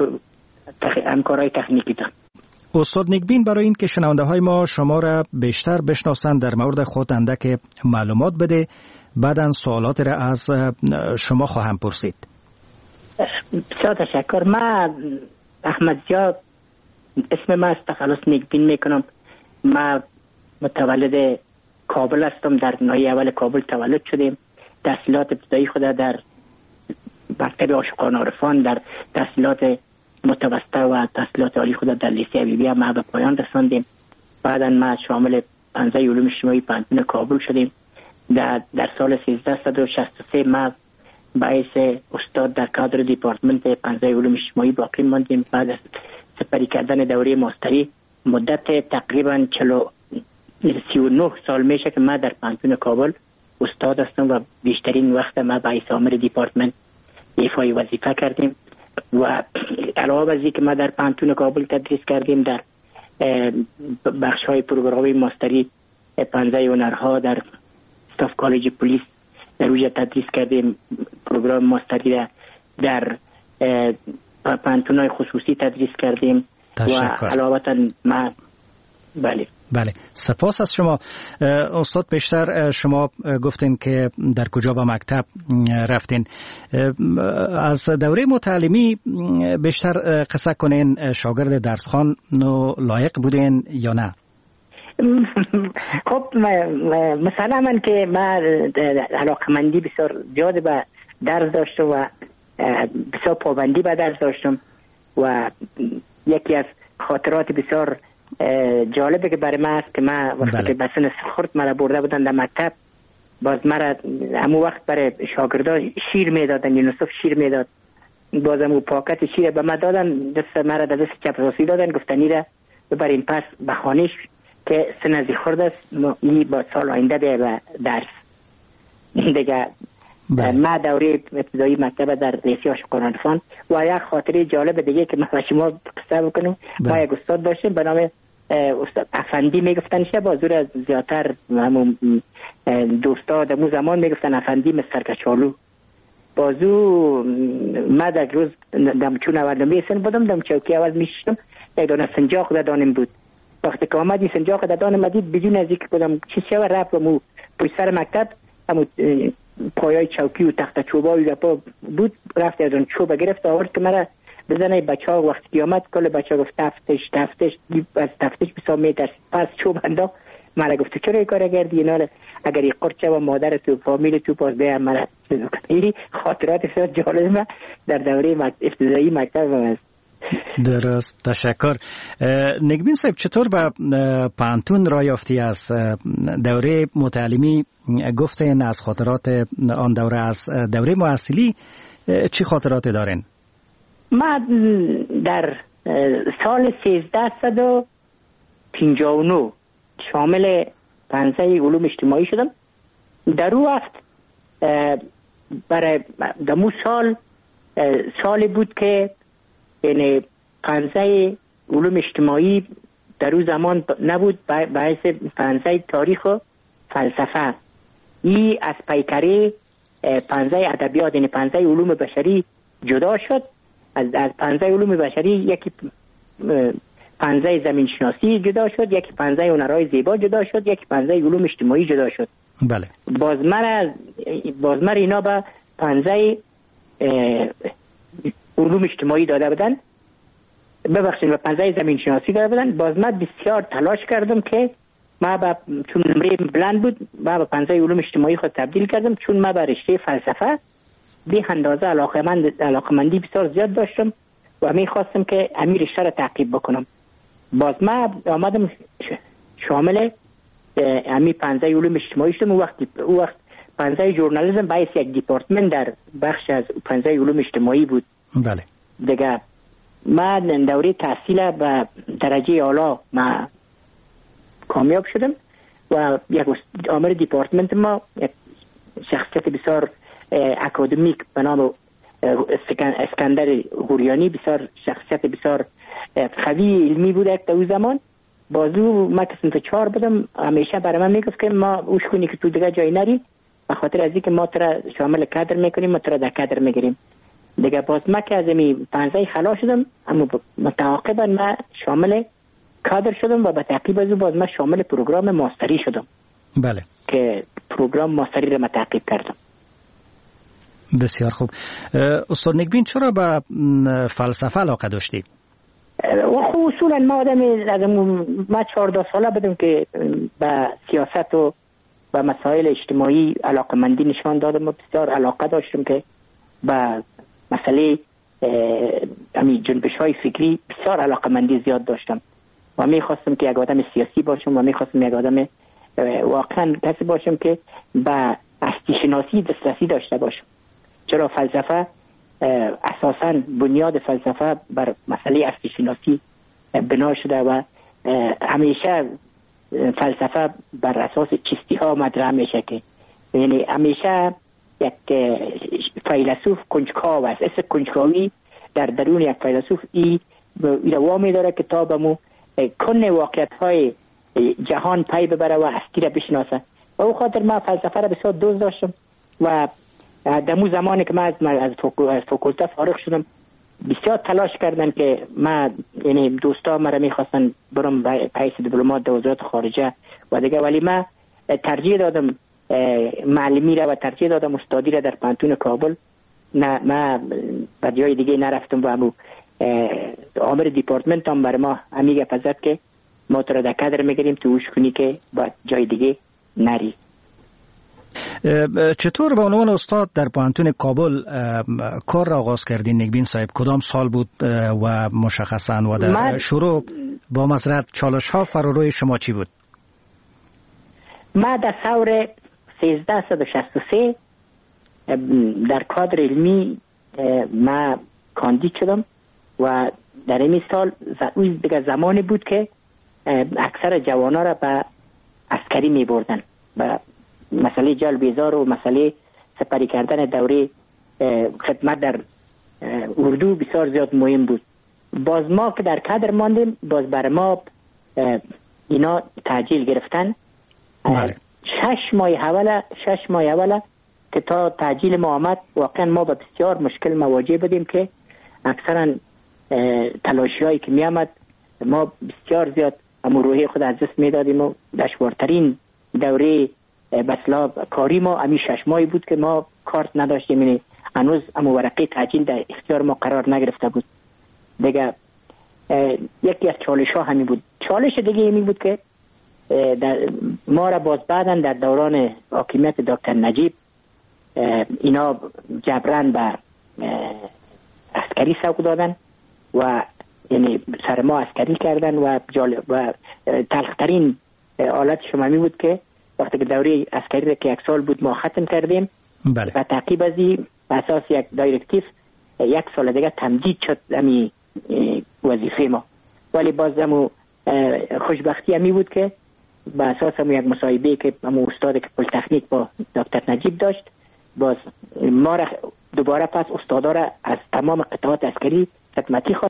همکارای تکنیکیتان. استاد نیکبین، برای این که شنونده های ما شما را بیشتر بشناسند در مورد خود اندک معلومات بده، بعداً سوالات را از شما خواهم پرسید. بسیار تشکر. من احمد ضیا اسم من است، تخلص نیکبین میکنم. من متولد کابل هستم، در ناحیه اول کابل تولد شدیم. تحصیلات ابتدایی خود در مکتب عاشقان عارفان، در تحصیلات متوسطه و تحصیلات عالی خود در لیسه حبیبی هم به پایان رساندیم. بعدا ما شامل پانزه علوم اجتماعی پوهنتون کابل شدیم. در سال 1363 ما باعث استاد در کادر دیپارتمنت پانزه علوم اجتماعی باقی ماندیم. بعد از سپری کردن دوره ماستری مدت تقریبا 39 سال میشه که ما در پوهنتون کابل استاد هستم و بیشترین وقت ما باعث آمر دیپارتمنت ایفای وظیفه کردیم. و علاوه از اینکه ما در پوهنتون کابل تدریس کردیم، در بخش های پروگرامی ماستری پانزه هنرها در استاف کالج پلیس در اوجه تدریس کردیم. پروگرام ماستری در پوهنتون های خصوصی تدریس کردیم. تشکر. و علاوه ما بله، سپاس از شما. استاد، بیشتر شما گفتین که در کجا به مکتب رفتین. از دوره متعلمی بیشتر قصه کنین. شاگرد درسخوان لایق بودین یا نه؟ خب مثلا من که من علاقمندی بسیار زیاد به درس داشتم و بسیار پابندی به درس داشتم و یکی از خاطرات بسیار جالبه که برای من است که من وقتی که به سن خرد مرا برده بودن در مکتب باز مرا همون وقت برای شاگردا شیر میدادن، یونسف شیر میداد، بازم اون پاکت شیر به من دادن، دست مرا در دست چپ راستی دادن، گفتن ایره ببرین پس به خانش که سنزی خورد است، این با سال آینده بیا به درس. دیگه ما دوره ابتدایی مکتب در لیسه عاشق قرآنفان و یک خاطره جالب دیگه که ما شما قصه بکنم. ما یک استاد داشتیم به نام استاد افندی میگفتنش، با زور زیادتر همون دوستا دمو زمان میگفتن افندی مستر کچالو. بازو ما در روز چون اول میسن بودم دم چوکی اول میشتم، یک دانه سنجاق در دانم بود. وقتی که آمدی سنجاق در دانم دید بدون از اینکه بودم چی شو رفت و مو پشت سر مکتب همو پایای چوکی و تخت چوبای گپا بود، رفت از اون چوب گرفت آورد که مرا بزنه. بچه‌ها وقتی که آمد کل بچه‌ها گفت تفتش از تفتش بسا میترس، پس چوب انداخت. مرا گفت چرا این کار کردی؟ اینا اگر این قرچه و مادر تو فامیل تو پاس بیا مرا. این خاطرات بسیار جالب در دوره ابتدایی مکتب است. درست، تشکر. نگبین صاحب چطور به پانتون را یافتی؟ از دوره متعلمی گفتین، از خاطرات آن دوره، از دوره محصلی چی خاطرات دارین؟ من در سال 1359 شامل 15 علوم اجتماعی شدم. در اون وقت برای دمو سالی بود که یعنی 15 علوم اجتماعی در اون زمان نبود، بحث 15 تاریخ و فلسفه. این از پیکره 15 ادبیات یعنی 15 علوم بشری جدا شد. از 15 علوم بشری یکی 15 زمین شناسی جدا شد، یکی 15 هنرهای زیبا جدا شد، یکی 15 علوم اجتماعی جدا شد. بله. باز من اینا به 15 علوم اجتماعی داده بودن، ببخشید به 15 زمین شناسی داده بودن. باز من بسیار تلاش کردم که چون نمره بلند بود ما به 15 علوم اجتماعی خود تبدیل کردم، چون ما به رشته فلسفه به اندازه علاقمندی بسیار زیاد داشتم و می خواستم که همین رشته را تعقیب بکنم. باز ما آمدم شامل همین 15 علوم اجتماعی شدم. او وقت 15 ژورنالیسم باعث یک دیپارتمنت در بخش از 15 علوم اجتماعی بود. بله. دیگه ما دوره تحصیل به درجه اعلی ما کامیاب شدم و یک آمر دیپارتمنت ما یک شخصیت بسیار اکادمیک به نام اسکندر غوریانی، بسیار شخصیت بسیار قوی علمی بود در اون زمان. بازو ما که سنت 4 بودم، همیشه برای من میگفت که ما اوش کنی که تو دیگه جای نری، به خاطر از اینکه ما ترا شامل کادر میکنیم، ما ترا در کادر میگیریم. دیگه باز ما که از این 15 خلاص شدم، اما متعاقبا ما شامل کادر شدم و به تعقیب از باز ما شامل پروگرام ماستری شدم. بله. که پروگرام ماستری رو تعقیب کردم. بسیار خوب. استاد نگبین چرا به فلسفه علاقه داشتی؟ خب اصولا ما 14 ساله بودم که به سیاست و به مسائل اجتماعی علاقمندی نشان دادم و بسیار علاقه داشتم که به مسئله همین جنبش های فکری بسیار علاقمندی زیاد داشتم و می خواستم که یک آدم سیاسی باشم و می خواستم یک آدم واقعا کسی باشم که به هستی شناسی دسترسی داشته باشم. چرا فلسفه اساساً بنیاد فلسفه بر مسئله هستی شناسی بنا شده و همیشه فلسفه بر اساس چیستی ها مطرح میشه که یعنی همیشه یک فیلسوف کنجکاو است. اسم کنجکاوی در درون یک فیلسوف این وامی داره که تا به مو کن واقعیت های جهان پی ببره و هستی را بشناسه و او خاطر ما فلسفه را بسیار دوست داشتم و دمو زمانی که من از فاکولته فارغ شدم بسیار تلاش کردن که ما یعنی دوستا مرا میخواستن برم به حیث دیپلمات در وزارت خارجه و دیگه، ولی ما ترجیح دادم معلمی را و ترجیح دادم استادی را در پانتون کابل. نه ما به جای دیگه نرفتم و همون آمر دیپارتمنت هم برای ما همیگه پذت که ما تو را در کادر میگیریم تو اوش کنی که با جای دیگه نری. چطور به عنوان استاد در پانتون کابل کار را آغاز کردین نگبین صاحب؟ کدام سال بود و مشخصاً و در شروع با مسئلت چالش ها فراروی شما چی بود؟ ما در 1363 در کادر علمی ما کاندید شدم و در این سال دیگه زمانی بود که اکثر جوانا را به عسکری می بردن. و مسئله جلب بیزار و مسئله سپری کردن دوره خدمت در اردو بسیار زیاد مهم بود. باز ما که در کادر ماندیم، باز بر ما اینا تعجیل گرفتن. 6 ماه اوله که تا تعجیل ما آمد، واقعا ما با بسیار مشکل مواجه بودیم که اکثرا تلاشی هایی که می آمد ما بسیار زیاد روحی خود از دست می دادیم و دشوارترین دوره بسلا کاری ما امی 6 ماهی بود که ما کارت نداشتیم، یعنی هنوز امو ورقه تعجیل در اختیار ما قرار نگرفته بود. دیگه یکی از چالش ها همین بود. چالش دیگه این بود که ما را باز بعداً در دوران حاکمیت دکتر نجیب اینا جبران به عسکری سوق دادن و یعنی سر ما عسکری کردن و تلخترین حالت شما می بود که وقتی که دوره عسکری را که 1 سال بود ما ختم کردیم، بله. و تعقیب از این اساس یک دایرکتیو 1 سال دیگه تمدید شد امی وظیفه ما. ولی باز همو خوشبختی همی بود که با اساس همو یک مصاحبه که همو استاد که پلیتکنیک با دکتر نجیب داشت، باز ما را دوباره پس استادا را از تمام قطعات عسکری خدمتی خواست.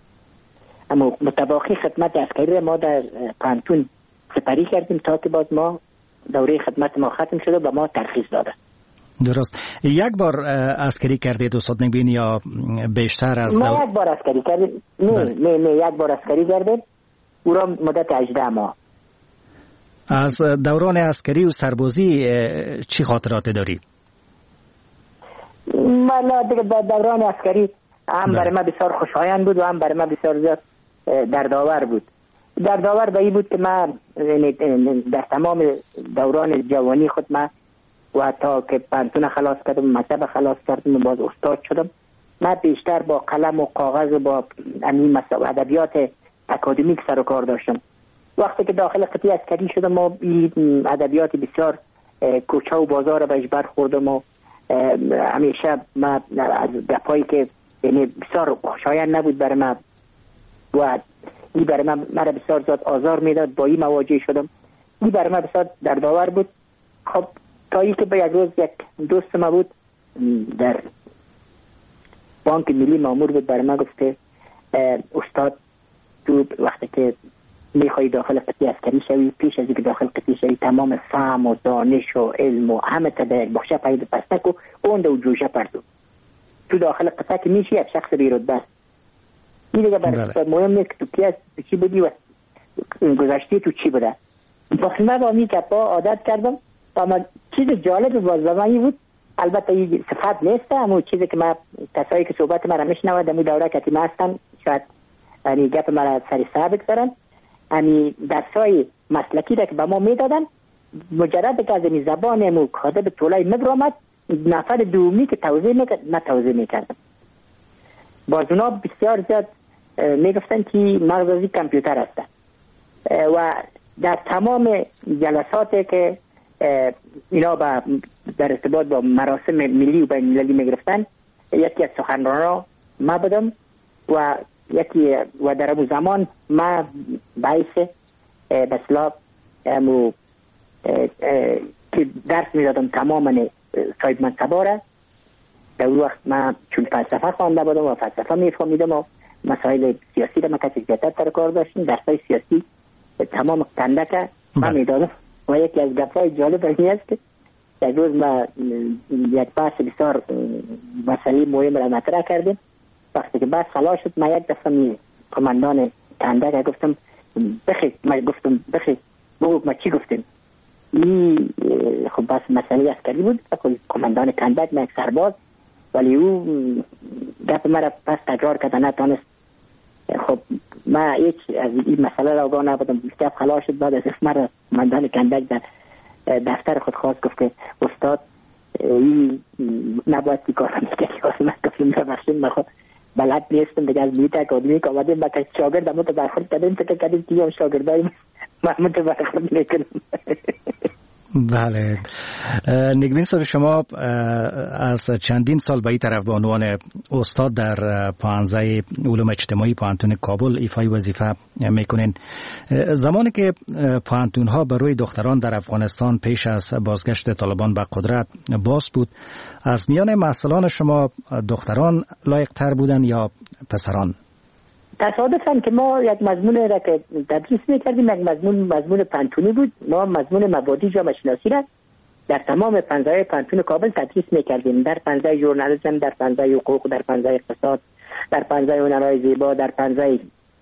اما متباقی خدمت عسکری ما در پانتون سپری کردیم تا که باز ما دوره خدمت ما ختم شده و ما ترخیص داده. درست. 1 بار عسکری کردید استاد نگین یا بیشتر از ما 1 بار عسکری کردیم. نه 1 بار عسکری کردیم، او را مدت 18 ماه. از دوران عسکری و سربازی چی خاطرات داری؟ والا دیگه دوران عسکری هم برای ما بسیار خوشایند بود و هم برای ما بسیار زیاد دردآور بود. دردآور به این بود که من در تمام دوران جوانی خود من و تا که پانتون خلاص کردم، مکتب خلاص کردم و باز استاد شدم، من بیشتر با قلم و کاغذ و با ادبیات اکادمیک سر و کار داشتم. وقتی که داخل قطعه عسکری شدم و ادبیات بسیار کوچه و بازار بهش برخوردم و همیشه من از گپایی که یعنی بسیار خوشایند نبود برای من و این برای من مرا بسیار زیاد آزار میداد، با این مواجه شدم. این برای من بسیار دردآور بود. خب تا ای که به یک روز یک دوست ما بود در بانک ملی مامور بود، برای من گفته استاد تو وقتی که میخوایی داخل قطعه عسکری شوی، پیش از اینکه داخل قطعه شوی تمام فهم و دانش و علم و همه تا در یک بخشه پاید پستک و اونده و جوشه پردو. تو داخل قطعه که میشی یک شخص بیرتبه است. این دیگه برای مهم نیست که تو چی بودی و گذشتی تو چی بوده. من با می که با عادت کردم. اما چیز جالب بازدامانی بود، البته این صفت نیست، اما چیزی که من کسایی که صحبت من را میشنوند امی دوره کتیمه هستن شاید یعنی گپ من را سری صحبت دارن. امی درسای مسلکی را که به ما میدادن، مجرد که از این زبان امو کادب طولای مبرامد نفر دومی که توضیح میکرد من توضیح میکردم. باز اونا بسیار زیاد میگفتن که مغزازی کامپیوتر هستن و در تمام جلساتی که اینا در ارتباط با مراسم ملی و بین المللی میگرفتن، یکی از سخنرانان ما بودم و یکی و در اون زمان ما باعث بسلا که درس میدادم تماما صاحب منصبا را. در اون وقت من چون فلسفه خوانده بودم و فلسفه میفهمیدم و مسائل سیاسی را ما کسی زیادتر سر کار داشتیم، درسای سیاسی تمام کندک من میدادم. و یکی از گپ‌های جالب این است که یک روز ما یک بحث بسیار مسئله مهم را مطرح کردیم. وقتی که بحث خلاص شد من یک دفعه کماندان کندک گفتم بخی بگو ما چی گفتیم. این خب بس مسئله عسکری بود. کماندان کندک من یک سرباز، ولی او گپ مرا پس تکرار کرد نتانست. خب من هیچ از این مسئله را آگاه نبودم. گپ خلاص شد. بعد از مرا کماندان کندک در دفتر خود خواست گفت که استاد این نباید که کار میکرد. من گفتم ببخشید من خود بلد نیستم دیگه، از میت اکادمی که آمدیم با که شاگرد همون تو برخورد کردیم فکر کردیم که هم شاگردای محمود برخورد میکنم. بله. نگبین صاحب، شما از چندین سال به این طرف به عنوان استاد در پانزه علوم اجتماعی پانتون کابل ایفای وظیفه میکنین. زمانی که پانتون ها برای دختران در افغانستان پیش از بازگشت طالبان به قدرت باز بود، از میان محصلان شما دختران لایق تر بودن یا پسران؟ تصادفاً که ما یک مضمون را که تدریس میکردیم، یک مضمون پانتونی بود. ما مضمون مبادی جامعه شناسی را در تمام پنجه پانتون کابل تدریس میکردیم، در پنجه ژورنالیسم، در پنجه حقوق، در پنجه اقتصاد، در پنجه هنرهای زیبا، در پنجه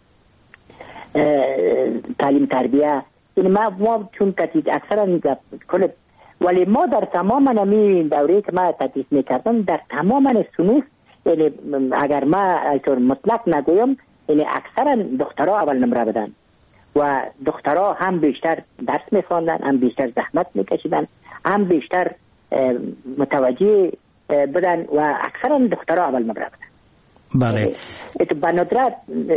تعلیم تربیه. این ما چون اکثرا کل، ولی ما در تمام نمی دوره که ما تدریس میکردم در تمام صنوف، یعنی اگر ما اینطور مطلق نگویم، یعنی اکثرا دخترها اول نمره بدن و دخترها هم بیشتر درس میخواندن، هم بیشتر زحمت میکشیدن، هم بیشتر متوجه بدن و اکثرا دخترها اول نمره بدن. بله. به ندرت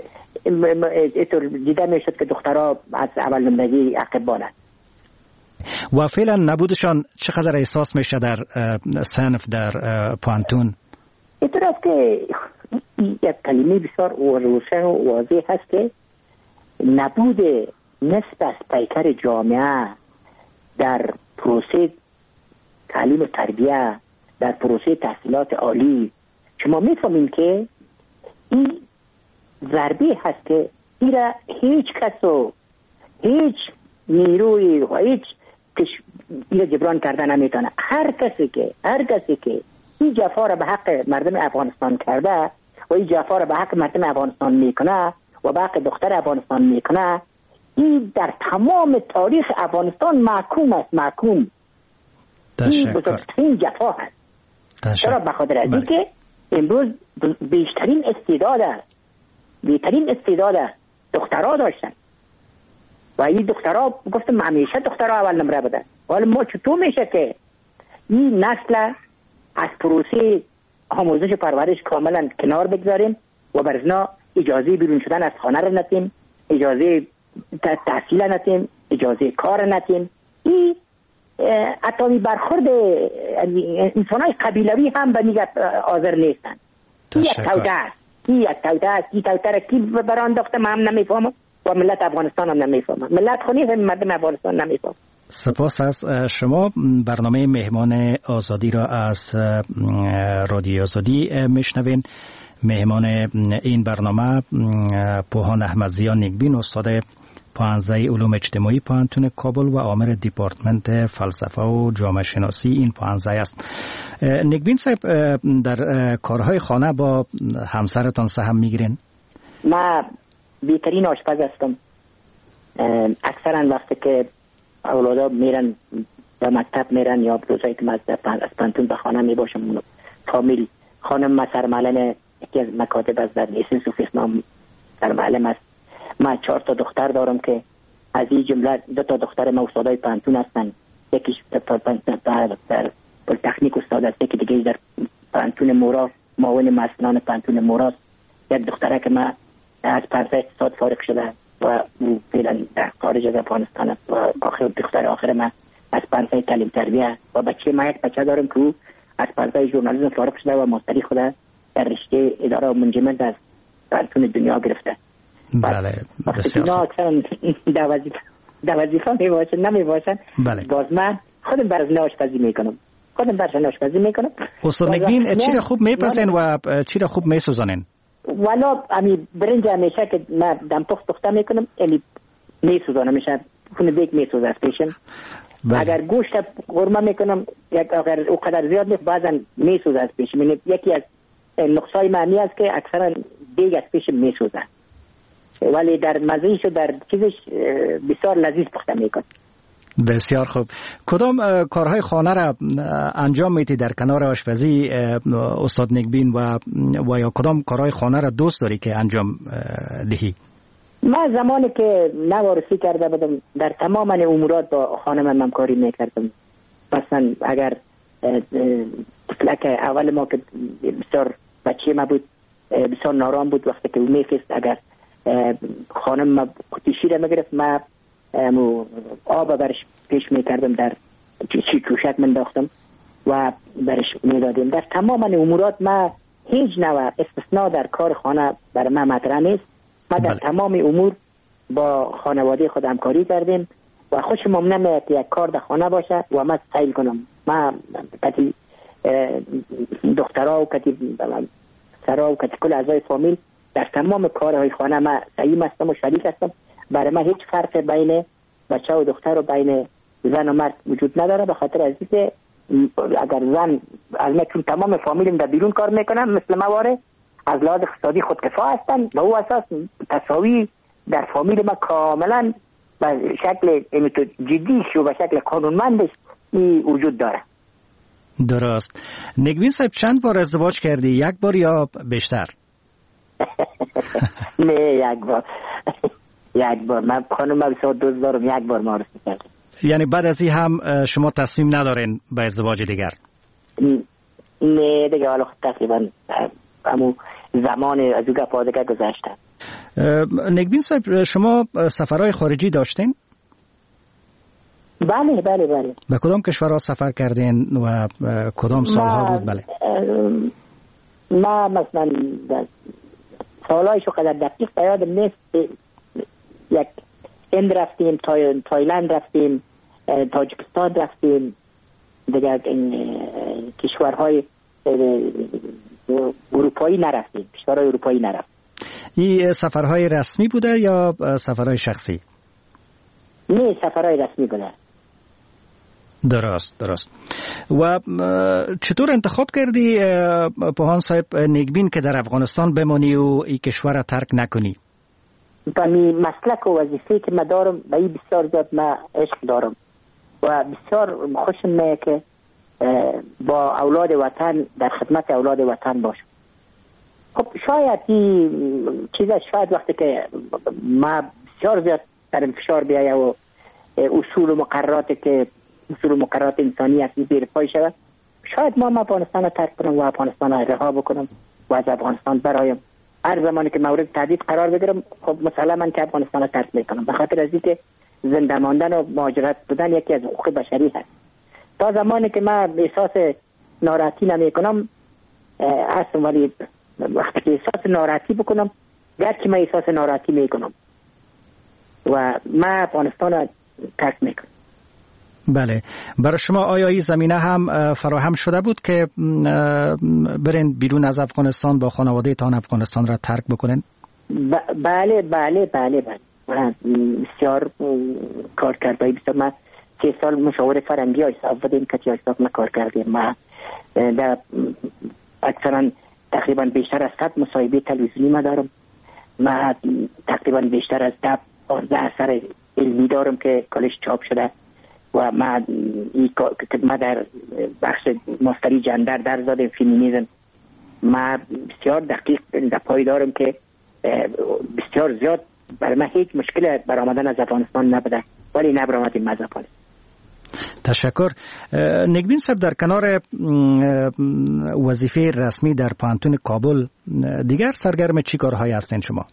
دیده میشد که دخترها از اول نمرگی عقب بانند. و فعلا نبودشان چقدر احساس میشه در صنف در پانتون؟ اینطور است که یک کلمه بسیار روشن و واضح هست که نبود نصف از پیکر جامعه در پروسه تعلیم و تربیه، در پروسه تحصیلات عالی، شما میفهمین که این ضربه هست که این را هیچ کس و هیچ نیروی و هیچ این را جبران کردن نمیتونه. هر کسی که این جفا را به حق مردم افغانستان کرده و این جفا را به حق مردم افغانستان میکنه و به حق دختر افغانستان میکنه، این در تمام تاریخ افغانستان محکوم است. محکوم. این بزرگترین جفا هست. چرا؟ بخاطر از اینکه امروز بیشترین استعداد دخترها داشتن و این دخترها گفتم همیشه دخترها اول نمره بدن. ولی ما چطور میشه که این نسل از پروسه آموزش و پرورش کاملا کنار بگذاریم و برزنا اجازه بیرون شدن از خانه را نتیم، اجازه تحصیل نتیم، اجازه کار نتیم. این حتی برخورد انسانای قبیلوی هم به نیگه حاضر نیستن. این یک توده است. این توده را کی بران داخته من هم نمیفهمم و ملت افغانستان هم نمیفهمم. ملت خونی هم مردم افغانستان نمیفهمم. سپاس از شما. برنامه مهمان آزادی را از رادیو آزادی میشنوین. مهمان این برنامه پوهان احمدزیا نیکبین، استاد پانزه علوم اجتماعی پانتون کابل و عامل دیپارتمنت فلسفه و جامعه شناسی این پانزه است. نیکبین صاحب، در کارهای خانه با همسرتان سهم میگیرین؟ ما بهترین آشپز هستم. اکثرا وقتی که اولادا میرن به مکتب میرن یا روزایی که من از پانتون به خانه میباشم، فامیل خانم ما سرمعلم یکی از مکاتب از در لیسنس و فیسنام سرمعلم است. من 4 تا دختر دارم که از این جمله 2 تا دختر ما استادای پانتون هستن. یکیش در پلی‌تکنیک استاد است، یکی دیگه در پانتون مورا معاون مسئولان پانتون موراست. یک دختره که ما از پرده اقتصاد فارغ شده و فعلا در خارج از افغانستان است و دختر آخر من از پرده تعلیم تربیه و بچه ما یک بچه دارم که او از پرده ژورنالیسم فارغ شده و ماستری خود در رشته اداره و منجمنت از پانتون دنیا گرفته. بله، بسیار خوب. در وظیفه میباشن نمیباشن. بله. باز من خودم برای آشپزی میکنم. استاد نیکبین، چی را خوب میپسین و چی را خوب میسوزانین؟ والا امی برنج همیشه که من دمپخت پخته میکنم، یعنی میسوزانم، میشه خونه بیک میسوزه از پیشم. اگر گوشت قورمه میکنم، اگر او قدر زیاد نیست بعضا میسوزه از پیشم. یعنی یکی از نقصای معنی است که اکثرا دیگ از پیشم میسوزه، ولی در مزهش و در چیزش بسیار لذیذ پخته میکنم. بسیار خوب. کدام کارهای خانه را انجام میتی در کنار آشپزی استاد نیکبین و یا کدام کارهای خانه را دوست داری که انجام دهی؟ من زمانی که نوارسی کرده بودم در تمام امورات با خانم همکاری میکردم. مثلا اگر طفلک اول ما که بسیار بچه ما بود، بسیار نارام بود، وقتی که میفست اگر خانم ما قطیشی را میگرفت، ما آب برش پیش میکردم در کوشک منداختم و برش میدادیم. در تمام امورات ما هیچ نوع استثناء در کار خانه برای من مطرح نیست. ما در تمام امور با خانواده خود همکاری کردیم و خوشم نمیاد یک کار در خانه باشه و ما سیل کنم. ما کتی دخترها و کتی سرها و کتی کل اعضای فامیل در تمام کارهای خانه ما سعیم هستم و شریک هستم. برای من هیچ فرق بین بچه و دختر و بین زن و مرد وجود نداره، به خاطر از اینکه اگر زن از من چون تمام فامیلم در بیرون کار میکنم مثل مواره از لحاظ اقتصادی خودکفا هستن و او اساس تساوی در فامیل ما کاملا به شکل جدیش و به شکل قانونمندش وجود داره. درست. نگبین صاحب چند بار ازدواج کردی؟ یک بار یا بیشتر؟ نه یک بار. من خانم بسیار دوست دارم، یک بار معرفی کردم. یعنی بعد از این هم شما تصمیم ندارین به ازدواج دیگر؟ نه دیگه، حالا تقریبا همون زمان از او گپ دیگه گذشته. نگبین صاحب شما سفرهای خارجی داشتین؟ بله. به کدام کشورها سفر کردین و کدام سالها بود؟ بله ما مثلا سالهایشو قدر دقیق یادم نیست. یک هند رفتیم، تایلند رفتیم، تاجیکستان رفتیم، دیگر کشورهای اروپایی نرفتیم. کشورهای اروپایی نرفتیم. این سفرهای رسمی بوده یا سفرهای شخصی؟ نه، سفرهای رسمی بوده. درست. و چطور انتخاب کردی پوهان صاحب نگبین که در افغانستان بمانی و این کشور را ترک نکنی؟ با می مسلک و وظیفه که من دارم به این بسیار زیاد من عشق دارم و بسیار خوشم میاد که با اولاد وطن در خدمت اولاد وطن باشم. خب شاید این چیزا شاید وقتی که ما بسیار زیاد در انفشار بیایه و اصول و مقررات انسانی هستی زیر پای شود، شاید ما افغانستان را ترک کنم و افغانستان را رها بکنم و از افغانستان برایم. هر زمانی که مورد تهدید قرار بگیرم خب مسلما که افغانستان را ترک میکنم، به خاطر از اینکه زنده ماندن و مهاجرت بودن یکی از حقوق بشری هست. تا زمانی که من احساس ناراحتی نمیکنم اصلا، ولی وقتی که احساس ناراحتی بکنم گرچه من احساس ناراحتی میکنم و من افغانستان را ترک میکنم. بله. برای شما آیا این زمینه هم فراهم شده بود که برین بیرون از افغانستان با خانواده تان افغانستان را ترک بکنین؟ بله. من بسیار کار کرده. من 3 سال مشاور فرنگی های حساب بودیم که حساب ما کار کردیم. ما در اکثرا تقریبا بیشتر از 100 مصاحبه تلویزیونی ما دارم. ما تقریبا بیشتر از 10 اثر علمی دارم که کالش چاپ شده و ما در بخش ماستری جندر درس دادم، فمینیسم. ما بسیار دقیق در پای دارم که بسیار زیاد برای من هیچ مشکل برآمدن از افغانستان نبوده، ولی نبرآمدیم از افغانستان. تشکر. نگبین صاحب در کنار وظیفه رسمی در پانتون کابل دیگر سرگرم چی کارهایی هستین شما؟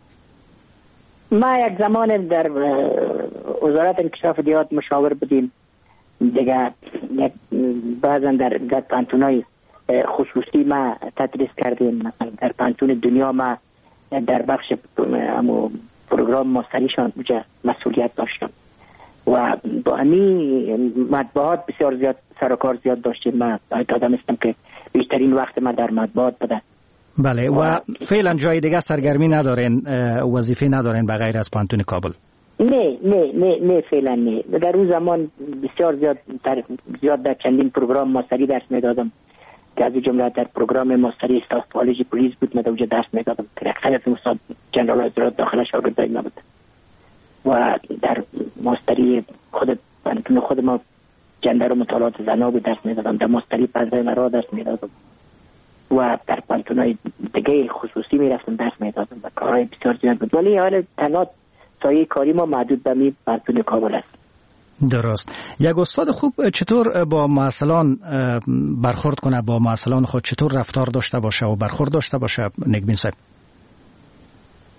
ما یک زمان در وزارت انکشاف دیات مشاور بودیم، دیگر بعضا در پانتونای خصوصی ما تدریس کردیم. مثلا در پانتون دنیا ما در بخش پروگرام ماستریشان مسئولیت داشتم و با همین مطبوعات بسیار زیاد سر و کار زیاد داشتیم. من آدم هستم که بیشترین وقت من در مطبوعات بوده. بله. و فعلا جای دیگه سرگرمی ندارین، وظیفه ندارین به غیر از پانتون کابل؟ نه فعلا نه. در اون زمان بسیار زیاد در چندین پروگرام ماستری درس میدادم که از جمله در پروگرام ماستری استاف کالج پلیس بود. من در اونجا درس میدادم که اکثر از استاد جنرال حضرات داخل شاگردای ما بود و در ماستری خود ما جندر و مطالعات زنا بود درس میدادم. در ماستری پزای مرا درس میدادم و در پانتونای دیگه خصوصی میرفتم درس میدادم و کارهای بسیار زیاد بود، ولی حالا تنها سایه کاری ما محدود به می پانتون کابل است. درست. یک استاد خوب چطور با معلمان برخورد کنه، با معلمان خود چطور رفتار داشته باشه و برخورد داشته باشه نگبین صاحب؟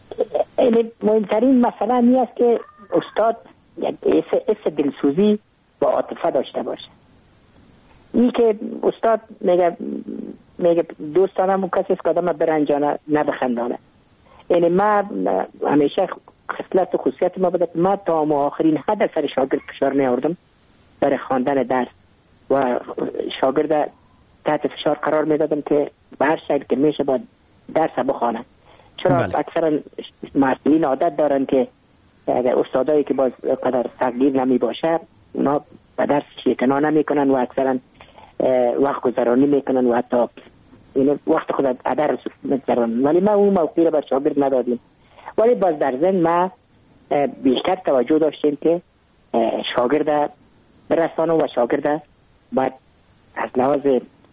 مهمترین مسئله این است که استاد یک حس دلسوزی با عاطفه داشته باشه. این که استاد میگه دوستانم اون کسی است که آدم برنجانه نه بخندانه. یعنی من همیشه خصلت و خصوصیت ما بوده که من تا آخرین حد سر شاگرد فشار نیاوردم برای خواندن درس و شاگرد تحت فشار قرار میدادم که به هر شکل که میشه باید درس بخوانه. چرا اکثرا مسئولین عادت دارن که استادایی که باز قدر تقدیر نمی باشه اونا به درس شیطنا نمی کنن و اکثرا وقت گذرانی میکنن و حتی وقت خود ادر میگذرن، ولی ما اون موقعی رو بر شاگرد ندادیم. ولی باز در ذهن ما بیشتر توجه داشتیم که شاگرد برسانم و شاگرد باید از لحاظ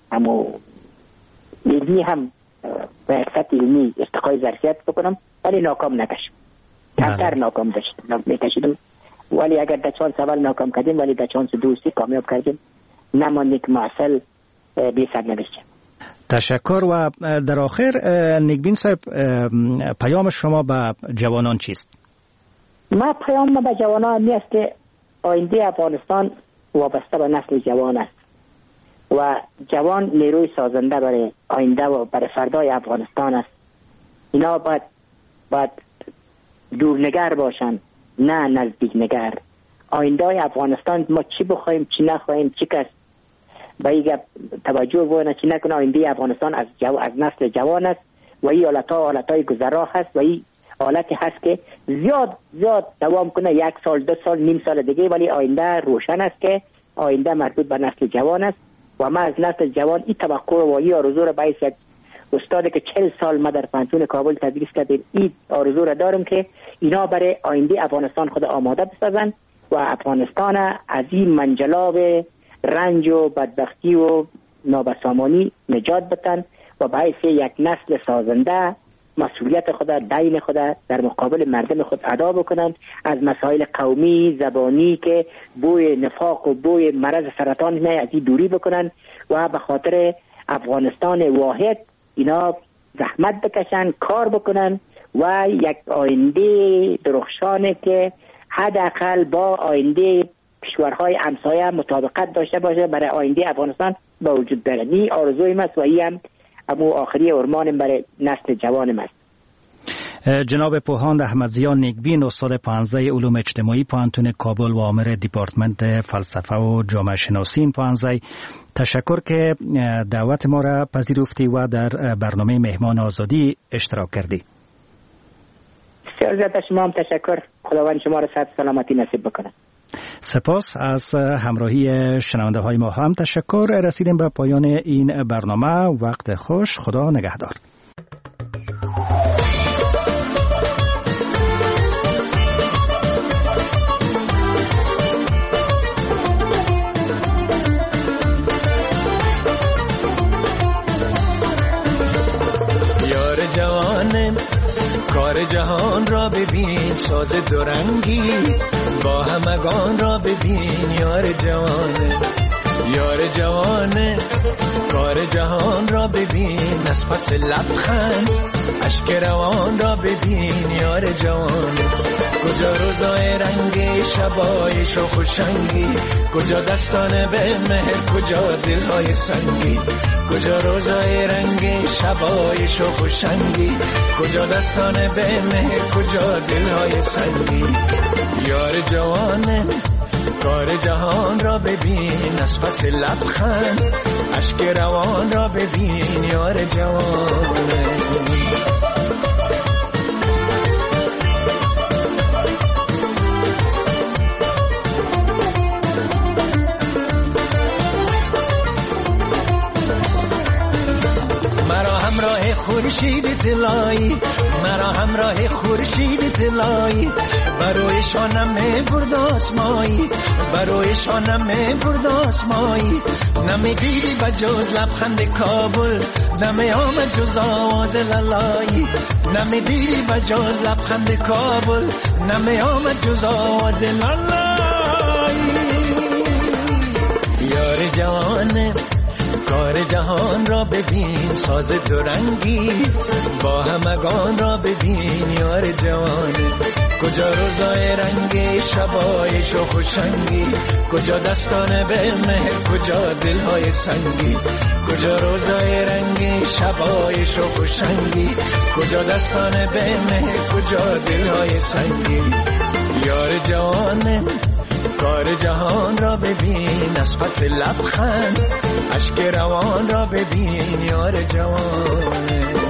علمی هم به حرفت علمی ارتقای ظرفیت بکنم، ولی ناکام نکشم. کمتر ناکام میکشیدم، ولی اگر در چانس اول ناکام کردیم ولی در چانس دوستی کامیاب کردیم، نمانده که معسل بی سرنوشت. تشکر. و در آخر نیکبین صاحب پیام شما به جوانان چیست؟ ما پیام به جوانان میست که آینده افغانستان وابسته به نسل جوان است و جوان نیروی سازنده برای آینده و برای فردای افغانستان است. اینا باید دورنگر باشن نه نزدیک نگر. آینده افغانستان ما چی بخوایم چی نخوایم چی کس به این توجه بکنه چی نکنه. آینده افغانستان از نسل جوان است و این حالتهای گذرا هست و این حالتی هست که زیاد دوام کنه، 1 سال 2 سال نیم سال دیگه، ولی آینده روشن است که آینده مربوط به نسل جوان است و ما از نسل جوان این توقع و این آرزو را باعث یک استادی که 40 سال ما در پانتون کابل تدریس کردیم این آرزو را دارم که اینا برای آینده افغانستان خود آماده بسازن و افغانستان از این منجلاب رنج و بدبختی و نابسامانی نجات بدن و باعث یک نسل سازنده مسئولیت خود دین خود در مقابل مردم خود ادا بکنند، از مسائل قومی زبانی که بوی نفاق و بوی مرض سرطان می از این دوری بکنند و به خاطر افغانستان واحد اینا زحمت بکشن، کار بکنن و یک آینده درخشانه که حداقل با آینده کشورهای همسایه مطابقت داشته باشه برای آینده افغانستان با وجود بیاره. این آرزوی است و این هم آخری ارمان برای نسل جوان است. جناب پوهاند احمدزیا نیکبین، استاد 15 علوم اجتماعی پوهنتون کابل و عامل دیپارتمنت فلسفه و جامعه شناسی این پوهنتون، تشکر که دعوت ما را پذیرفتی و در برنامه مهمان آزادی اشتراک کردی. بسیار زیاد شما هم تشکر. خداوند شما را صحت سلامتی نصیب بکنه. سپاس از همراهی شنونده های ما هم تشکر. رسیدیم به پایان این برنامه. وقت خوش. خدا نگهدار. یار جوانم کار جهان را ببین، ساز دورنگی با همگان را ببین. یار جوانه کار جهان را ببین، از پس لبخند اشک روان را ببین. یار جوانه کجا روزای رنگی شبای شوخ و شنگی، کجا دستان به مهر کجا دلهای سنگی. کجا روزای رنگی شبای شوخ و شنگی، کجا دستان به مهر کجا دلهای سنگی. یار جوانه کار جهان را ببین، از پس لبخند اشک روان را ببین. یار جوانه خورشید طلایی، مرا همراه خورشید طلایی، بروی شانم برد آسمایی، بروی شانم برد آسمایی. نمی دیدی بجز لبخند کابل، نمی آمد جز آواز لالایی. نمی دیدی بجز لبخند کابل، نمی آمد جز آواز لالایی. یار جوانه کار جهان را ببین ساز دورنگی، با همگان را ببین یار جوانی. کجا روزای رنگی شبای شوخ و شنگی، کجا دستان به مهر کجا دلهای سنگی. کجا روزای رنگی شبای شوخ و شنگی، کجا دستان به مهر کجا دلهای سنگی. یار جوانه کار جهان را ببین، از پس لبخند اشک روان را ببین یار جوانه.